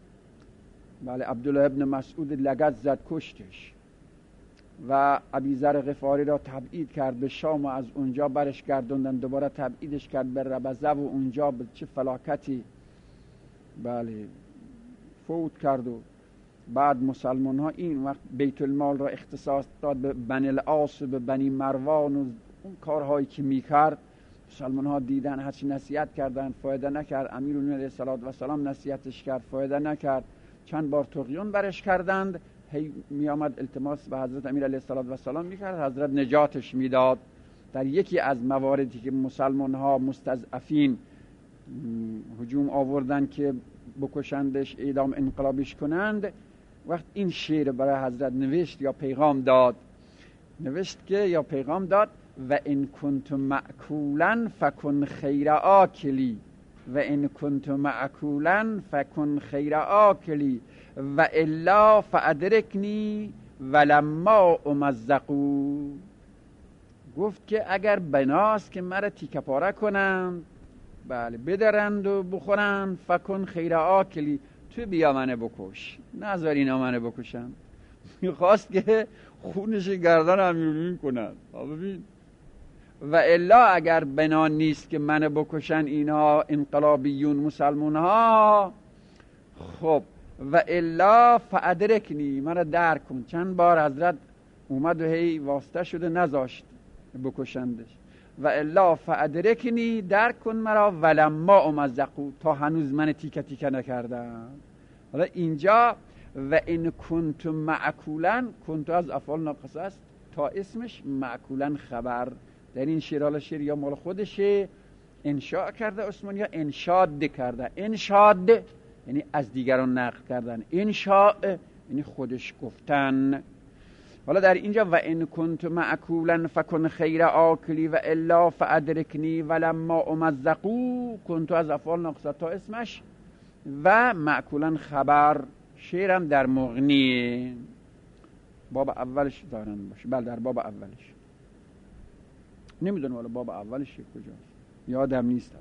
بله، عبدالله ابن مسعود لگد زد کشتش و ابیذر غفاری را تبعید کرد به شام و از اونجا برش گردوندن، دوباره تبعیدش کرد به ربزه و اونجا به چه فلاکتی بله فوت کرد. و بعد مسلمان ها این وقت بیت المال را اختصاص داد به بنی العاص، به بنی مروان و اون کارهایی که میکرد. مسلمان ها دیدن، هرچی نصیحت کردن فایده نکرد. امیرالمومنین علیه السلام نصیحتش کرد فایده نکرد. چند بار طغیان برش کردند، هی می آمد التماس به حضرت امیر علیه السلام میکرد، حضرت نجاتش میداد. در یکی از مواردی که مسلمان ها مستضعفین هجوم آوردن که بکشندش، اعدام انقلابیش کنند، وقت این شعر برای حضرت نوشت یا پیغام داد، نوشت که یا پیغام داد و ان کنت مأکولا فکن خیر آکلی و ان کنت مأکولا فکن خیر آکلی و الا فادرکنی ولما امزقو. گفت که اگر بناست که مرا تیکه پاره کنند، بله، بدرند و بخورند، فکن خیر آکلی، تو بیا منه بکش، نذار اینا منه بکشن. میخواست که خونش گردن امیرالمومنین کنند. ببین، و الا اگر بنا نیست که منه بکشن اینا انقلابیون مسلمون ها، خب و الا فادرکنی، منو درک کن. چند بار حضرت اومد و هی واسطه شده نذاشت بکشندش. و الا فادرکنی، درک کن مرا، ولما امزقو، تا هنوز من تیکه تیکه نکردم. حالا اینجا و این کنت معکولا، کنت از افعال ناقصه است، تا اسمش معکولا خبر. در این شعر، حالا شعر یا مال خودشه، انشاء کرده عثمان یا انشاد کرده. انشاد یعنی از دیگران نقل کردن، انشاء یعنی خودش گفتن. حالا در اینجا و ان کنت معکولا فکن خیر آکلی و الا فادرکنی ولما امزقو، کنت از افعال ناقصه تا اسمش و معکولا خبر. شعرم در مغنی باب اولش دارن باشه. بله، در باب اولش، نمیدونم حالا باب اولش کجاست، یادم نیست.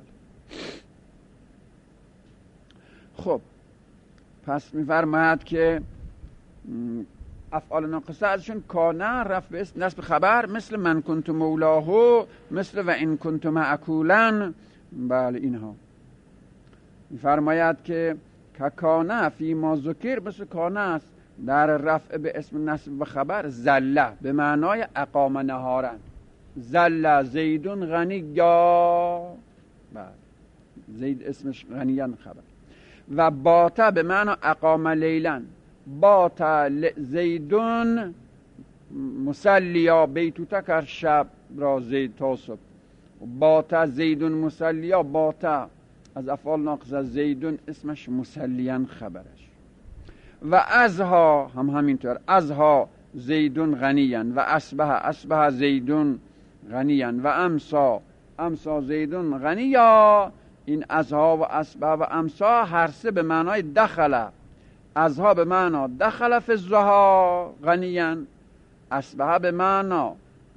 خب پس میفرماید که افعال ناقصه ازشون کانه رفع به اسم نصب خبر، مثل من کنت مولاه، مثل و ان کنت معکولا. بله، اینها میفرماید که کانه فی ما ذکر، مثل کانه است در رفع به اسم نصب و خبر. زله به معنای اقام نهارن، زله زیدون غنی یا، بله، زید اسمش غنیان خبر. و باتا به معنی اقام لیلن، باتا زیدون مسلیا، بیتوتا کر شب را زید تا صبح. باتا زیدون مسلیا، باتا از افعال ناقصه، زیدون اسمش مسلیان خبرش. و ازها هم همینطور، ازها زیدون غنیان و اصبح زیدون غنیان و امسا زیدون غنیا. این ازها و اصبح و امسا هر سه به معنای دخله. ازها به معنی دخل فی الضحی غنیان، اصبح به معنی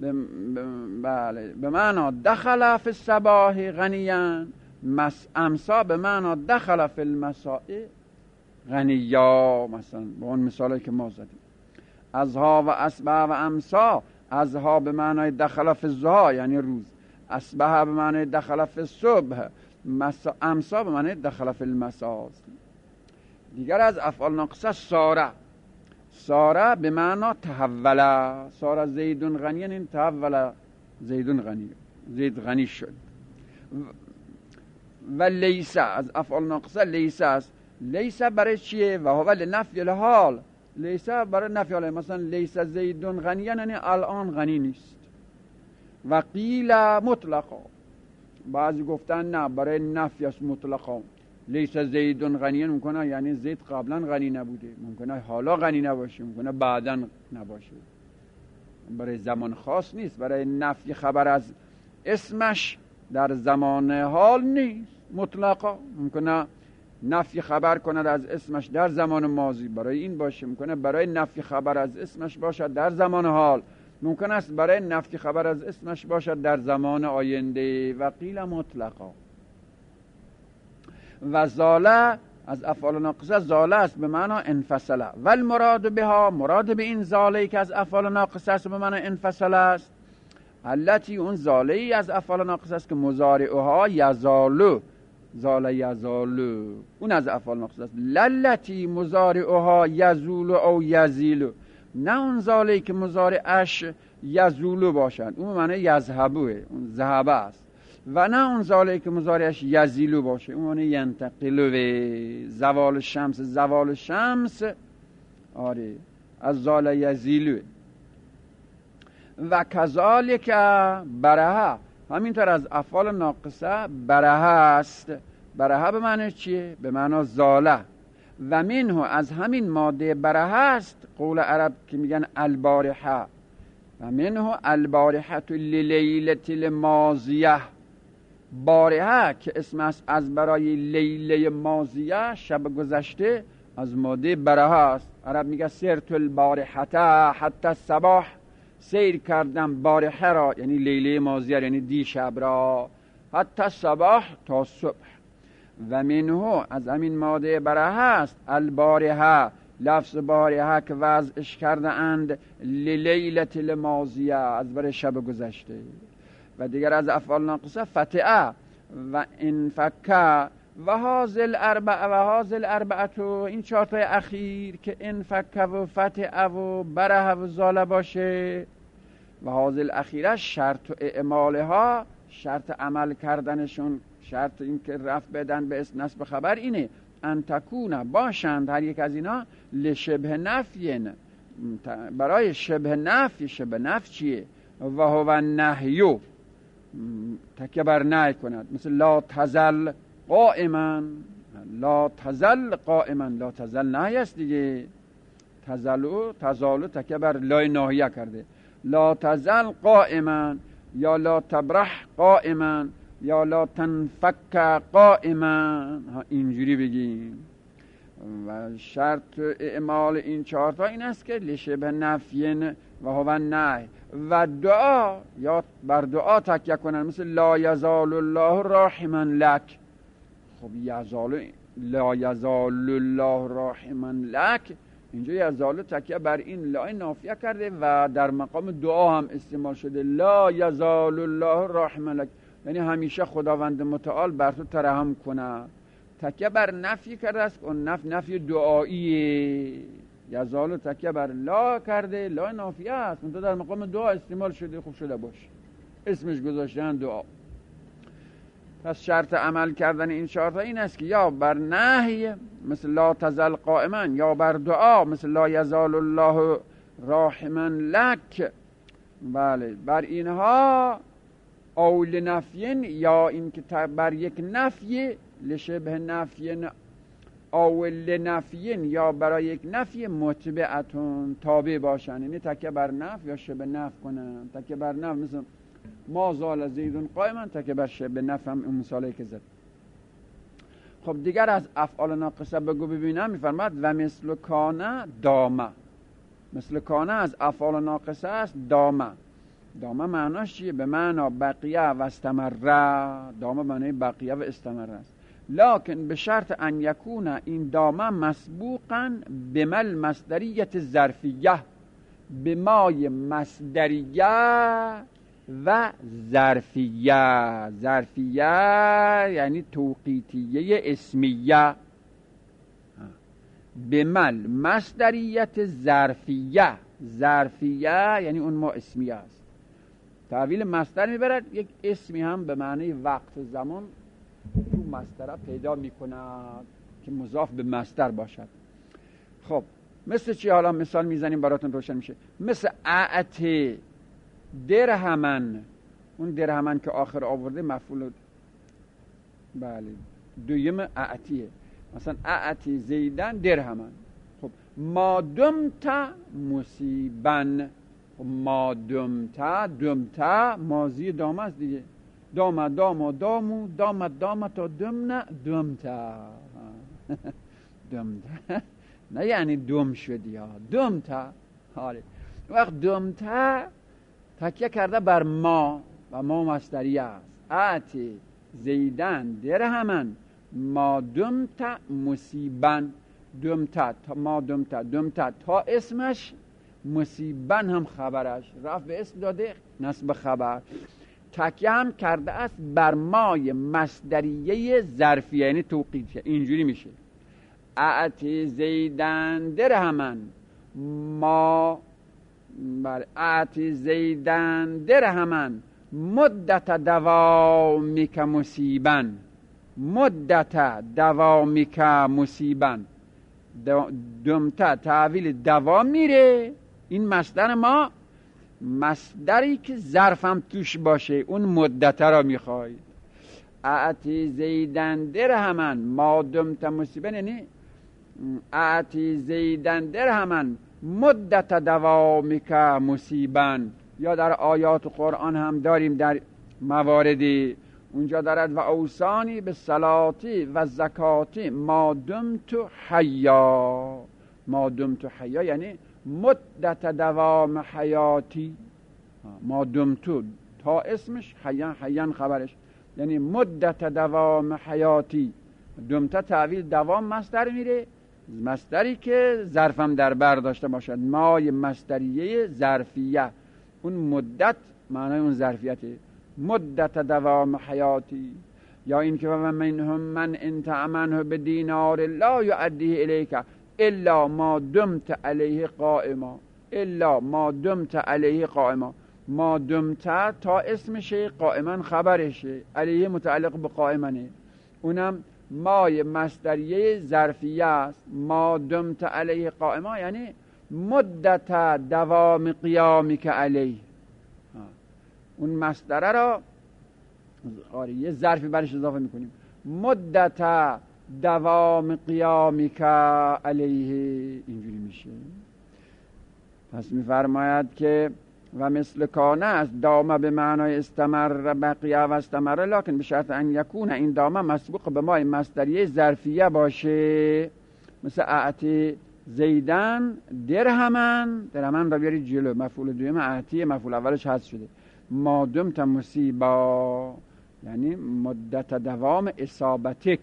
به معنی دخل فی الصباح غنیان، امسا به معنی دخل فی المساء غنیا. مثلا با اون مثالی که ما زدیم، ازها و اصبح و امسا ازها به معنای دخل فی الضحی یعنی روز، اصبح به معنای دخل فی الصبح، امسا به معنای دخل فی المسا. دیگر از افعال ناقصه ساره به معنا تحول، ساره زیدون غنی، این تحول زیدون غنی، زید غنی شد. و لیسه از افعال ناقصه لیسه است. لیسه برای چیه؟ و هو لنفی الحال، لیسه برای نفی الحال، مثلا لیسه زیدون غنی یعنی الان غنی نیست. و قیل مطلقا، بعضی گفتن نه برای نفی است مطلقا، لیسه زیدون غنی ممکنه یعنی زید قبلا غنی نبوده، ممکنه حالا غنی نباشه، ممکنه بعدا نباشه، برای زمان خاص نیست. برای نفی خبر از اسمش در زمان حال نیست مطلقا، ممکنه نفی خبر کند از اسمش در زمان ماضی، برای این باشه. ممکنه برای نفی خبر از اسمش باشد در زمان حال، ممکن است برای نفی خبر از اسمش باشد در زمان آینده. و قیل مطلقا. و زاله از افعال ناقصه زاله است به معنی انفصله. و المراد بها، مراد به این زاله که از افعال ناقصه است به معنی انفصله است، التی اون زاله ای از افعال ناقصه است که مضارعها یزالو، زاله یزالو، اون از افعال ناقصه است. للتی مضارعها یزولو او یزیلو، نه اون زاله ای که مضارعش یزولو باشد، اون معنی یذهبوه، اون ذهبه است. و نه اون زاله ای که مضارعش یزیلو باشه، اون معنی ینتقلو، زوال الشمس، زوال الشمس، آره از زال یزیلو. و کذالک برهه، همینطور از افعال ناقصه برهه است. برهه به معنی چیه؟ به معنی زاله. و منه از همین ماده برهه است قول عرب که میگن البارحه. و منه البارحه للیلة الماضیه، بارحه که اسم است از برای لیله ماضیه، شب گذشته، از ماده برهه است. عرب میگه سرت البارحه حتی الصباح، سیر کردم بارحه را یعنی لیله ماضیه یعنی دیشب را، حتی صباح تا صبح. و منه از همین ماده برهه است البارحه، لفظ بارحه که وضعش کرده اند للیلة الماضیه، از برای شب گذشته. و دیگر از افعال ناقصه فتعه و انفکه و هازل اربعه این چهارتای اخیر که انفکه و فتعه و برهه و زاله باشه. و هازل اخیره شرط اعمالها، شرط عمل کردنشون، شرط این که رفع بدن به اسم نصب خبر اینه ان تکونه باشند هر یک از اینا لشبه نفی، برای شبه نفی. شبه نفی چیه؟ و هو نهیو، تکیه بر نهی کند، مثل لا تزل قائما، لا تزل قائما، لا تزل نهی است دیگه، تزالو تکیه بر لای ناهیه کرده، لا تزل قائما، یا لا تبرح قائما، یا لا تنفک قائما، اینجوری بگیم. و شرط اعمال این چهارتا این است که لشبه نفین و هو نهی. و دعا یا بر دعا تکیه کنن، مثل لا یزال الله راحما لک. خب لا یزال الله راحما لک، اینجا یزال تکیه بر این لا نافیه کرده و در مقام دعا هم استعمال شده، لا یزال الله راحما لک، یعنی همیشه خداوند متعال بر تو ترحم کنه. تکیه بر نفی کرده است، اون نفی دعاییه. یزال تکیه بر لا کرده، لا نافیه است، اون در مقام دعا استعمال شده، خوب شده باشه، اسمش گذاشتن دعا. پس شرط عمل کردن این شرط این است که یا بر نهی مثل لا تزل قائما، یا بر دعا مثل لا یزال الله راحما لک. بله، بر اینها او لنفین، یا این که بر یک نفی لشبه نفین، او لنفین یا برای یک نفی متبعتون تابع باشن، یعنی تکیه بر نفی یا شبه نفی کنن. تکیه بر نفی مثل ما زال زیدون قائما، تکیه بر شبه نفی هم اون مثالی که زد. خب دیگر از افعال ناقصه بگو ببینم، میفرماد و مثل کانه دامه. مثل کانه از افعال ناقصه است دامه. دامه معناش چیه؟ به معنا بقیه و استمره. دامه معنی بقیه و استمره است، لکن به شرط ان یکون این دامه مسبوقا بمل مصدریت ظرفیه، به مای مصدریه و ظرفیه. ظرفیه یعنی توقیتیه اسمیه. به مل مصدریت ظرفیه. ظرفیه یعنی اون ما اسمیه است. تحویل مصدر میبرد، یک اسمی هم به معنی وقت و زمان تو مصدر پیدا میکند که مضاف به مصدر باشد. خب مثل چی؟ حالا مثال میزنیم براتون روشن میشه. مثل اعت درهمن، اون درهمن که آخر آورده مفعول بله دویم اعتیه. مثلا اعتی زیدن درهمن. خب ما دمت مصیبن. ما دمت ماضی دام است دیگه. دام دامو دامو دامت دامتا دمن دمت. دمت نه یعنی دم شدی ها، دمت. حاله وقت دمت تکیه کرده بر ما و ما مصدریه است. آتی زیدن درهمن ما دمت مصیبن. دمت ما دمت تا اسمش، مصیبن هم خبرش، رفع به اسم داده نصب خبر. تکیه هم کرده است بر مای مصدریه ظرفیه یعنی توقیتیه. اینجوری میشه اعتی زیدن درهمن ما اعتی زیدن درهمن مدت دوامیک مصیبن. مدت دوامیک مصیبن. دمت تحویل دوام میره. این مصدر ما مصدری که ظرفم توش باشه، اون مدت را میخوای. اعتی زیدن درهمن ما دمت مصیبن یعنی اعتی زیدن درهمن مدت دوامیک مصیبن. یا در آیات قرآن هم داریم در مواردی اونجا دارد و اوصانی به صلاتی و زکاتی ما دمت حیا. ما دمت حیا یعنی مدت دوام حیاتی. ما دمت تا اسمش، حیان خبرش، یعنی مدت دوام حیاتی. دمت تعویل دوام مصدر میره، مصدری که ظرفم در بر داشته باشد. مای مصدریه ظرفیه، اون مدت معنای اون ظرفیته. مدت دوام حیاتی. یا این که و منهم من انت امنه به دینار لا یؤدیه الیک الا ما دمت علیه قائما. الا ما دمت علیه قائما. ما دمت تا اسمشه، قائما خبرشه، علیه متعلق به قائمنه، اونم مای مصدریه ظرفیه است. ما دمت علیه قائما یعنی مدت دوام قیامی که علیه. اون مصدره را یه ظرفی برش اضافه میکنیم. مدت دوام قیامی که علیه، اینجوری میشه. پس میفرماید که و مثل کانه است دامه به معنای استمر بقیه و استمر، لکن به شرط ان یکون این دامه مسبوق به مای مصدریه ظرفیه باشه. مثل اعتی زیدن درهمن. درهمن را بیاری جلو، مفعول دویم اعتی، مفعول اولش حذف شده. ما دمت مصیبا یعنی مدت دوام اصابتک.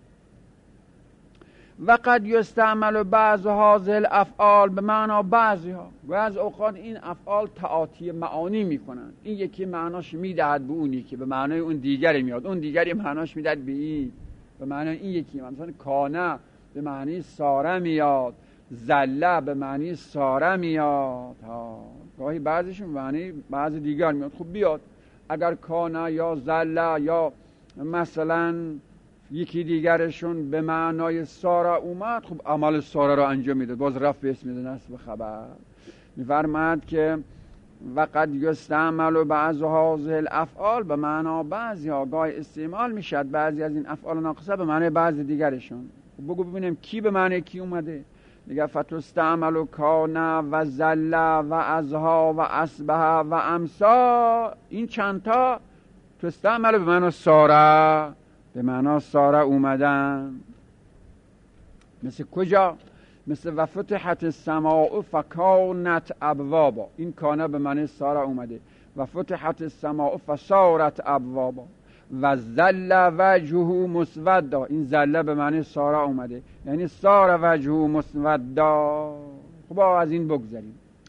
و قد یستعمل بعض هذه الافعال به معنا بعضیها. و از اوقات این افعال تعاطی معانی میکنن. این یکی معناش میدهد به اون یکی، به معنای اون دیگری میاد، اون دیگری معناش میدهد به این، به معنای این یکی. مثلا کانه به معنی ساره میاد، زله به معنی ساره میاد، گاهی بعضیشون به معنی بعض دیگر میاد. خب بیاد، اگر کانه یا زله یا مثلا یکی دیگرشون به معنای ساره اومد، خب عمل ساره را انجام میده، باز رفع اسم میده نصب خبر. میفرماید که و قد یستعمل بعض هذه الافعال به معنا بعضی ها، گاهی استعمال میشد بعضی از این افعال ناقصه به معنای بعض دیگرشون. خب بگو ببینیم کی به معنای کی اومده. دیگه فتستعمل کانه و زله و ازها و اسبه و امسا، این چندتا تستعمل به معنی ساره، به معنی ساره اومدن. مثل کجا؟ مثل و فتحت السماء فکانت ابوابا، این کانه به معنی ساره اومده. و فتحت السماء فصارت ابوابا. و زل وجهه مسودا، این زله به معنی ساره اومده، یعنی ساره وجهه مسودا. خب از این بگذاریم.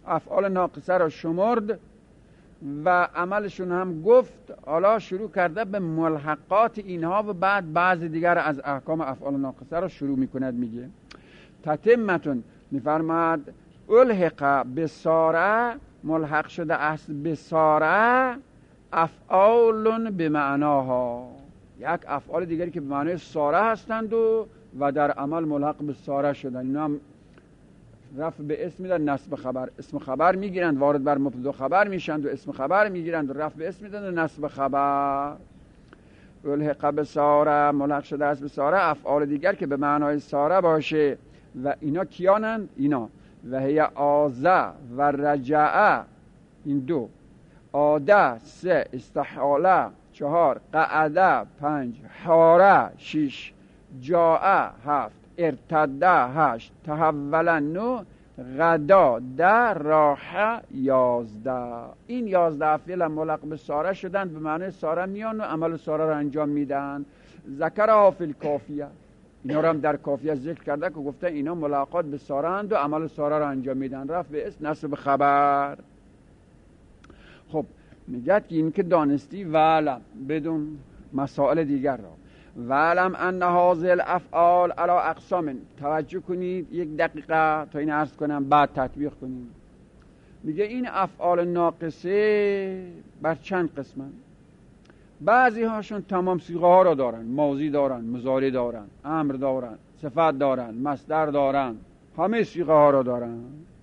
افعال ناقصه را شمرد و عملشون هم گفت. حالا شروع کرده به ملحقات اینها و بعد بعضی دیگر از احکام افعال ناقصه را شروع میکند. میگه تتمتون، میفرماد الحق بساره، ملحق شده است بساره افعال به معناها، یک افعال دیگری که به معنای ساره هستند و در عمل ملحق به ساره شدن. اینا هم رفع به اسم میدن، نصب خبر، اسم خبر میگیرند، وارد بر مبتدا خبر میشند و اسم خبر میگیرند و رفع به اسم میدن و نصب خبر. الحق بساره، ملحق شده است بساره افعال دیگر که به معنای ساره باشه. و اینا کیانند؟ اینا و هی آزه و رجعه، این دو، عاده 3، استحاله 4، قعده 5، حاره 6، جاء 7، ارتده 8، تحول 9، غدا 10، راحه 11. این 11 فعل ملحق به ساره شدند، به معنی ساره میان و عمل ساره را انجام میدن. ذکرها فی الکافیه، اینا رو هم در کافیه ذکر کرده که گفته اینا ملاقات به ساره اند و عمل ساره را انجام میدن. رفع به اسم، نصب خبر. خب میگه که این که دانستی وعلم، بدون مسائل دیگر را، وعلم ان هذه الافعال علی اقسام. توجه کنید یک دقیقه تا این عرض کنم بعد تطبیق کنید. میگه این افعال ناقصه بر چند قسمن. بعضی هاشون تمام صیغه ها را دارن، ماضی دارن، مضارع دارن، امر دارن، صفت دارن، مصدر دارن، همه صیغه ها را دارن.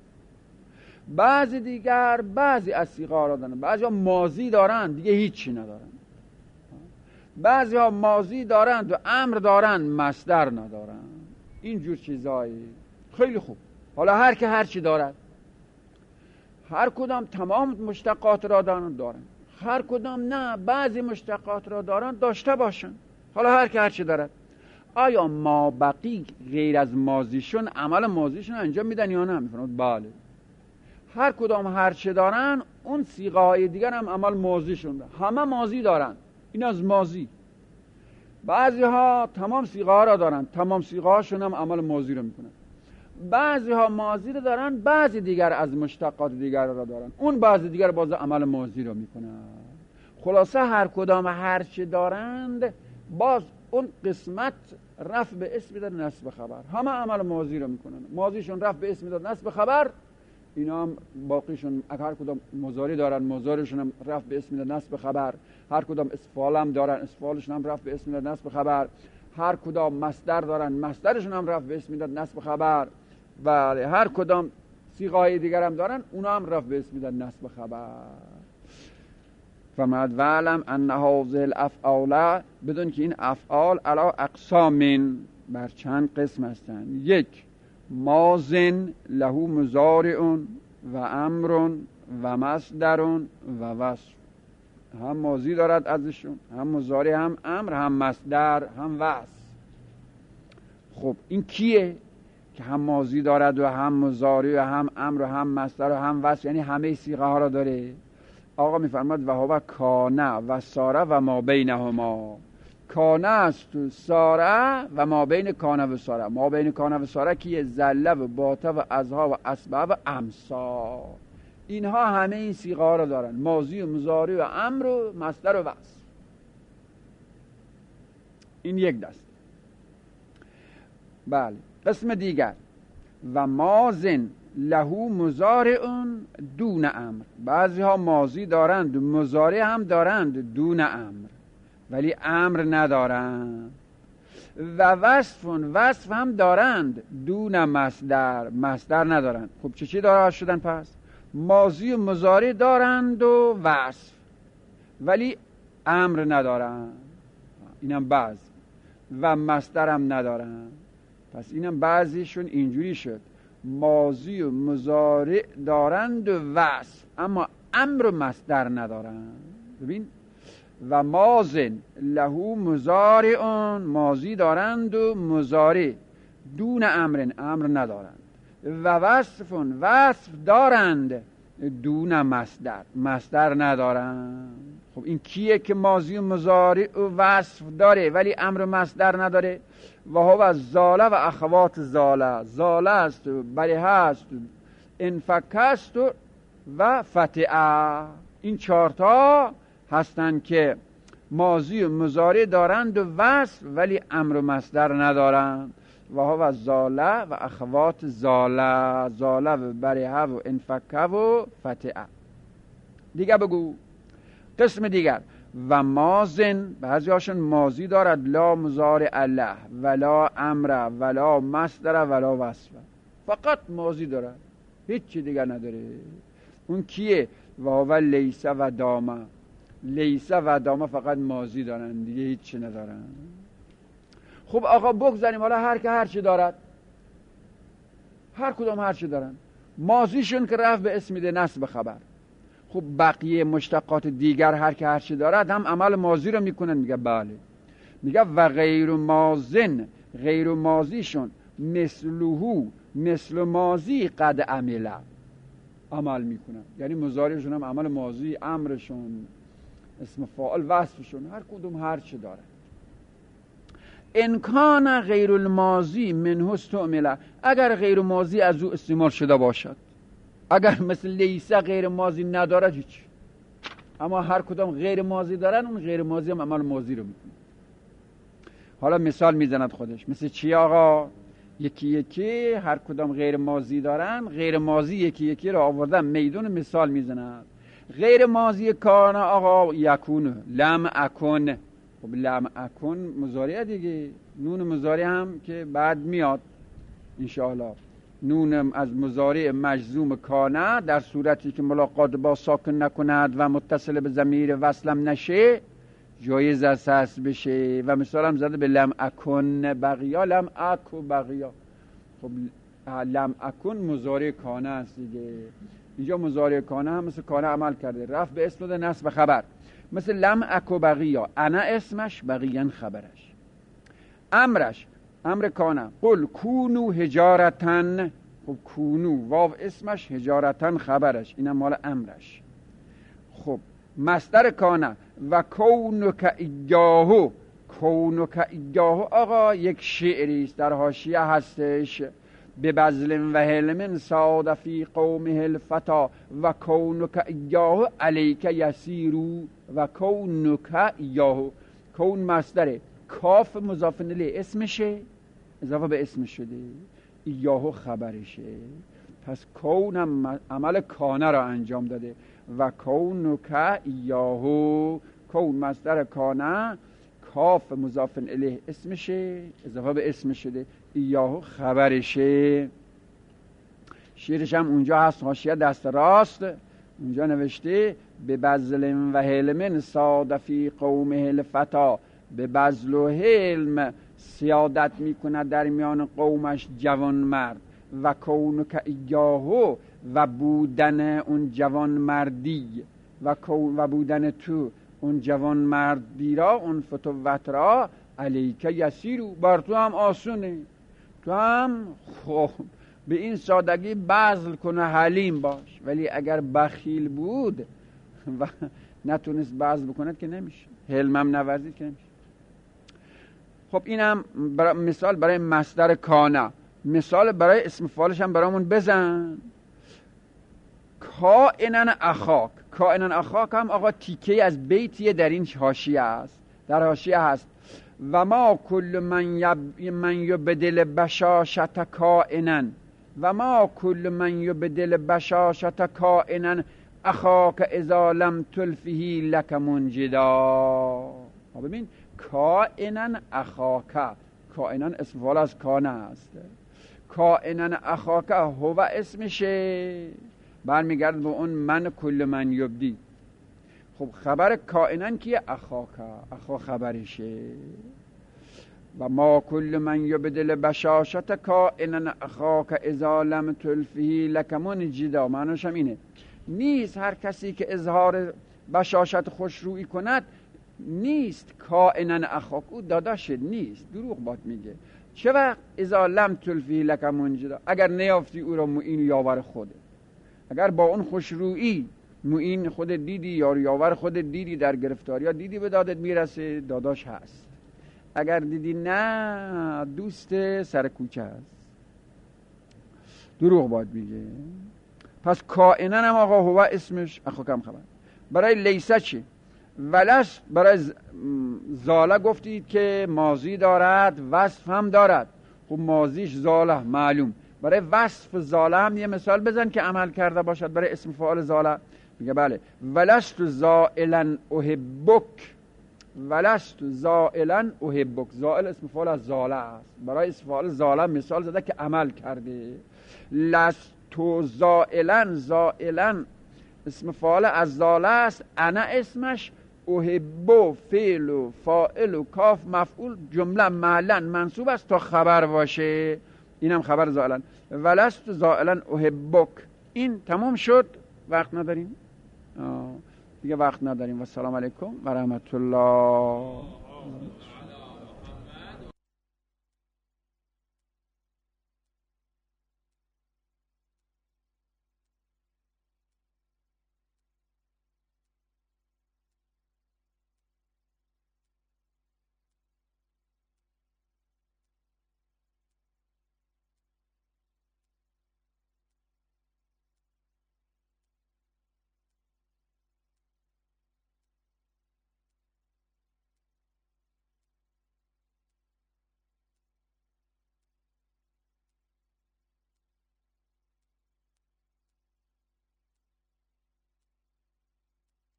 بعضی دیگر بعضی از صیغه ها را دارن، بعضی ها ماضی دارن دیگه هیچی ندارن، بعضی ها ماضی دارند و امر دارن مصدر ندارن. اینجور چیزایی. خیلی خوب. حالا هر که هر چی دارد، هر کدام تمام مشتقات را دارن، هر کدام نه بعضی مشتقات را دارن، داشته باشن. حالا هر که هر چی دارد، آیا ما بقی غیر از ماضیشون عمل ماضیشون انجام میدن یا نه؟ میفرماد بله. هر کدام هر چی دارن، اون صیغه های دیگر هم عمل ماضیشون دارن. همه ماضی دارن. این از ماضی. بعضی ها تمام صیغه ها را دارن، تمام صیغه هاشون هم عمل ماضی رو میکنن. بعضی ها ماضی رو دارن، بعضی دیگر از مشتقات دیگر را دارن، اون بعضی دیگر باز عمل ماضی رو میکنن. خلاصه هر کدام هر چی دارند، باز اون قسمت رفع به اسم میدن، نصب خبر. همه عمل ماضی رو میکنن. ماضیشون رفع به اسم میدن، نصب خبر. اینا هم باقیشون هر کدام مضارع دارن، مضارعشون هم رفع به اسم میدن، نصب خبر. هر کدام اسفعال هم دارن، اسفعالشون هم رفع به اسم میدن، نصب خبر. هر کدام مصدر دارن، مصدرشون هم رفع به اسم میدن، نصب خبر. بله. هر کدام صیغه های دیگر هم دارن، اونا هم رفع به اسم میدن، نصب خبر. فمد وعلم ان هذه الافعال، بدون که این افعال علی اقسام، بر چند قسم هستند. 1 ماضن له مضارع و امر و مصدر و وصف. هم ماضی دارد ازشون، هم مضارع، هم امر، هم مصدر، هم وصف. خب این کیه که هم ماضی دارد و هم مضارع و هم امر و هم مصدر و هم وصف، یعنی همه صیغه ها را داره؟ آقا میفرماد و هو کانه و ساره و ما بینهما. کانه است و ساره و ما بین کانه و ساره. ما بین کانه و ساره کیه؟ زله و باته و ازها و اسبه و امسا. اینها همه این صیغه ها را دارن، ماضی و مضارع و امر و مصدر و وصف. این یک دست. بله. قسم دیگر و ماضن له مضارع دون امر. بعضی ها ماضی دارند و مضارع هم دارند دون امر، ولی امر ندارند. و وصف هم دارند دون مصدر، مصدر ندارند. خب چی داره شدن پس؟ ماضی و مضارع دارند و وصف، ولی امر ندارند. اینم بعض. و مصدر هم ندارند. پس اینم بعضیشون اینجوری شد، ماضی و مضارع دارند و وصف، اما امر و مصدر ندارند. ببین، و ماضن له مضارع، ماضی دارند و مضارع، دون امر، امر ندارند. و وصف دارند دون مصدر، مصدر ندارند. خب این کیه که ماضی و مضارع و وصف داره ولی امر و مصدر نداره؟ و هو زاله و اخوات زاله. زاله است و بره است، انفکست و فتعه. این 4 تا هستن که ماضی و مضارع دارند و وصف ولی امر و مصدر ندارند. و هو زاله و اخوات زاله، زاله و بریه و انفکه و فتعه. دیگه بگو قسم دیگر. و مازن، بعضی هاشون ماضی دارد، لا مضارع له ولا امر ولا مصدر ولا وصف، فقط ماضی دارد، هیچ چی دیگر نداره. اون کیه؟ و هو لیس و دامه. لیس و دامه فقط ماضی دارن، دیگه هیچ چی ندارن. خب آقا بگذاریم حالا هر که هر چی دارد، هر کدام هر چی دارن، ماضیشون که رفت به اسم میده نصب خبر. خب بقیه مشتقات دیگر هر که هر چی دارد هم عمل ماضی رو میکنن. میگه بله. میگه و غیر ماضن، غیر ماضیشون مثلهو، مثل ماضی قد عمله، عمل میکنن. یعنی مضارعشون هم عمل ماضی، امرشون، اسم فاعل، وصفشون، هر کدوم هر چی داره. انکان غیر الماضی منه استعمله، اگر غیر ماضی از او استعمال شده باشد. اگر مثل لیسه غیر ماضی ندارد هیچ، اما هر کدام غیر ماضی دارن، اون غیر ماضی هم عمل ماضی رو میکنه. حالا مثال میزند خودش. مثل چی آقا؟ یکی یکی هر کدام غیر ماضی دارن، غیر ماضی یکی یکی رو آوردن میدون مثال میزنن. غیر ماضی کان آقا یکون، لم اکن. خب لم اکن مضارع دیگه، نون مضارع هم که بعد میاد انشاءالله. نون از مضارع مجزوم کانه در صورتی که ملاقات با ساکن نکند و متصل به ضمیر وصلم نشه جایز است حذف بشه. و مثال هم زده به لم اکن بقیا، لم اکو بقیا. خب لم اکن مضارع کانه است دیگه. اینجا مضارع کانه هم مثل کانه عمل کرده، رفت به اسم ده نصب خبر. مثل لم اکو بقیا، انا اسمش، بقیان خبرش. امرش، امر کانه، قل کونو حجارتن. خب کونو واو اسمش، حجارتن خبرش، اینم مال امرش. خب مصدر کانه و کونک ایاهو. کونک ایاهو آقا یک شعری است در حاشیه هستش. به بذل و حلم ساد فی قومه الفتا و کونک ایاهو علیک یسیرو. و کونک ایاهو، کون مصدره، کاف مضاف الیه اسمشه، اضافه به اسم شده، ایاهو خبرشه. پس کون هم عمل کانه را انجام داده. و کونک ایاهو، کون مصدر کانه، کاف مضاف الیه اسمشه، اضافه به اسم شده، ایاهو خبرشه. شیرش هم اونجا هست، حاشیه دست راست، اونجا نوشته به بذل و حلم ساد فی قومه الفتا. به بذل و حلم سیادت میکنه در میان قومش جوان مرد. و کونک ایاهو، و بودن اون جوان مردی، و بودن تو اون جوان مردی را، اون فتوت را، علیک یسیرو، بر تو هم آسونه. تو هم خب به این سادگی بذل کنه، حلیم باش. ولی اگر بخیل بود و نتونست بذل بکند که نمیشه، حلمم نورزید که نمیشه. خب اینم مثال برای مصدر کانه. مثال برای اسم فاعلش هم برامون بزن. کائنن اخاک. کائنن اخاک هم آقا تیکه از بیتیه در این حاشیه است، در حاشیه هست. و ما کل من یبدل بشاشت کائنن، و ما کل من یبدل بشاشت کائنن اخاک اذا لم تلفه لک منجدا. ببین کائنن اخاک، کائنن اسم فاعل از کانه است. کائنن اخاک هو اسمشه، برمیگرد به اون من کل من یبدی. خب خبر کائنن کیه؟ اخاک، اخا خبرشه. و ما کل من یبدل بشاشت کائنن اخاک اذا لم تلفه لک منجدا. معناش هم اینه، نیست هر کسی که اظهار بشاشت خوشرویی کند نیست کائنن اخاک، او داداشت نیست، دروغ بات میگه. چه وقت؟ اذا لم تلفه لک منجدا، اگر نیافتی او را معین یاور خوده. اگر با اون خوشرویی معین خود دیدی، یاور خود دیدی، در گرفتاری ها دیدی به دادت میرسه، داداش هست. اگر دیدی نه، دوست سر کوچه هست، دروغ باید میگه. پس کائنا هم آقا هو اسمش اخوکم خبر. برای لیسه چی؟ ولست برای زاله گفتید که ماضی دارد وصف هم دارد. خب ماضیش زاله معلوم. برای وصف زاله هم یه مثال بزن که عمل کرده باشد برای اسم فاعل زاله. میگه بله ولست زائلا احبک، ولست زائلا احبک. زائل اسم فاعل از زاله است. برای اسم فاعل زاله مثال زده که عمل کرده. لست زائلا، زائلا اسم فاعل از زاله است، انا اسمش، احبو فعل و فاعل و کاف مفعول، جمله معلن منصوب است تا خبر باشه. اینم خبر زائلا. ولست زائلا احبک. این تمام شد. وقت نداریم دیگه، وقت نداریم. و السلام علیکم و رحمت الله.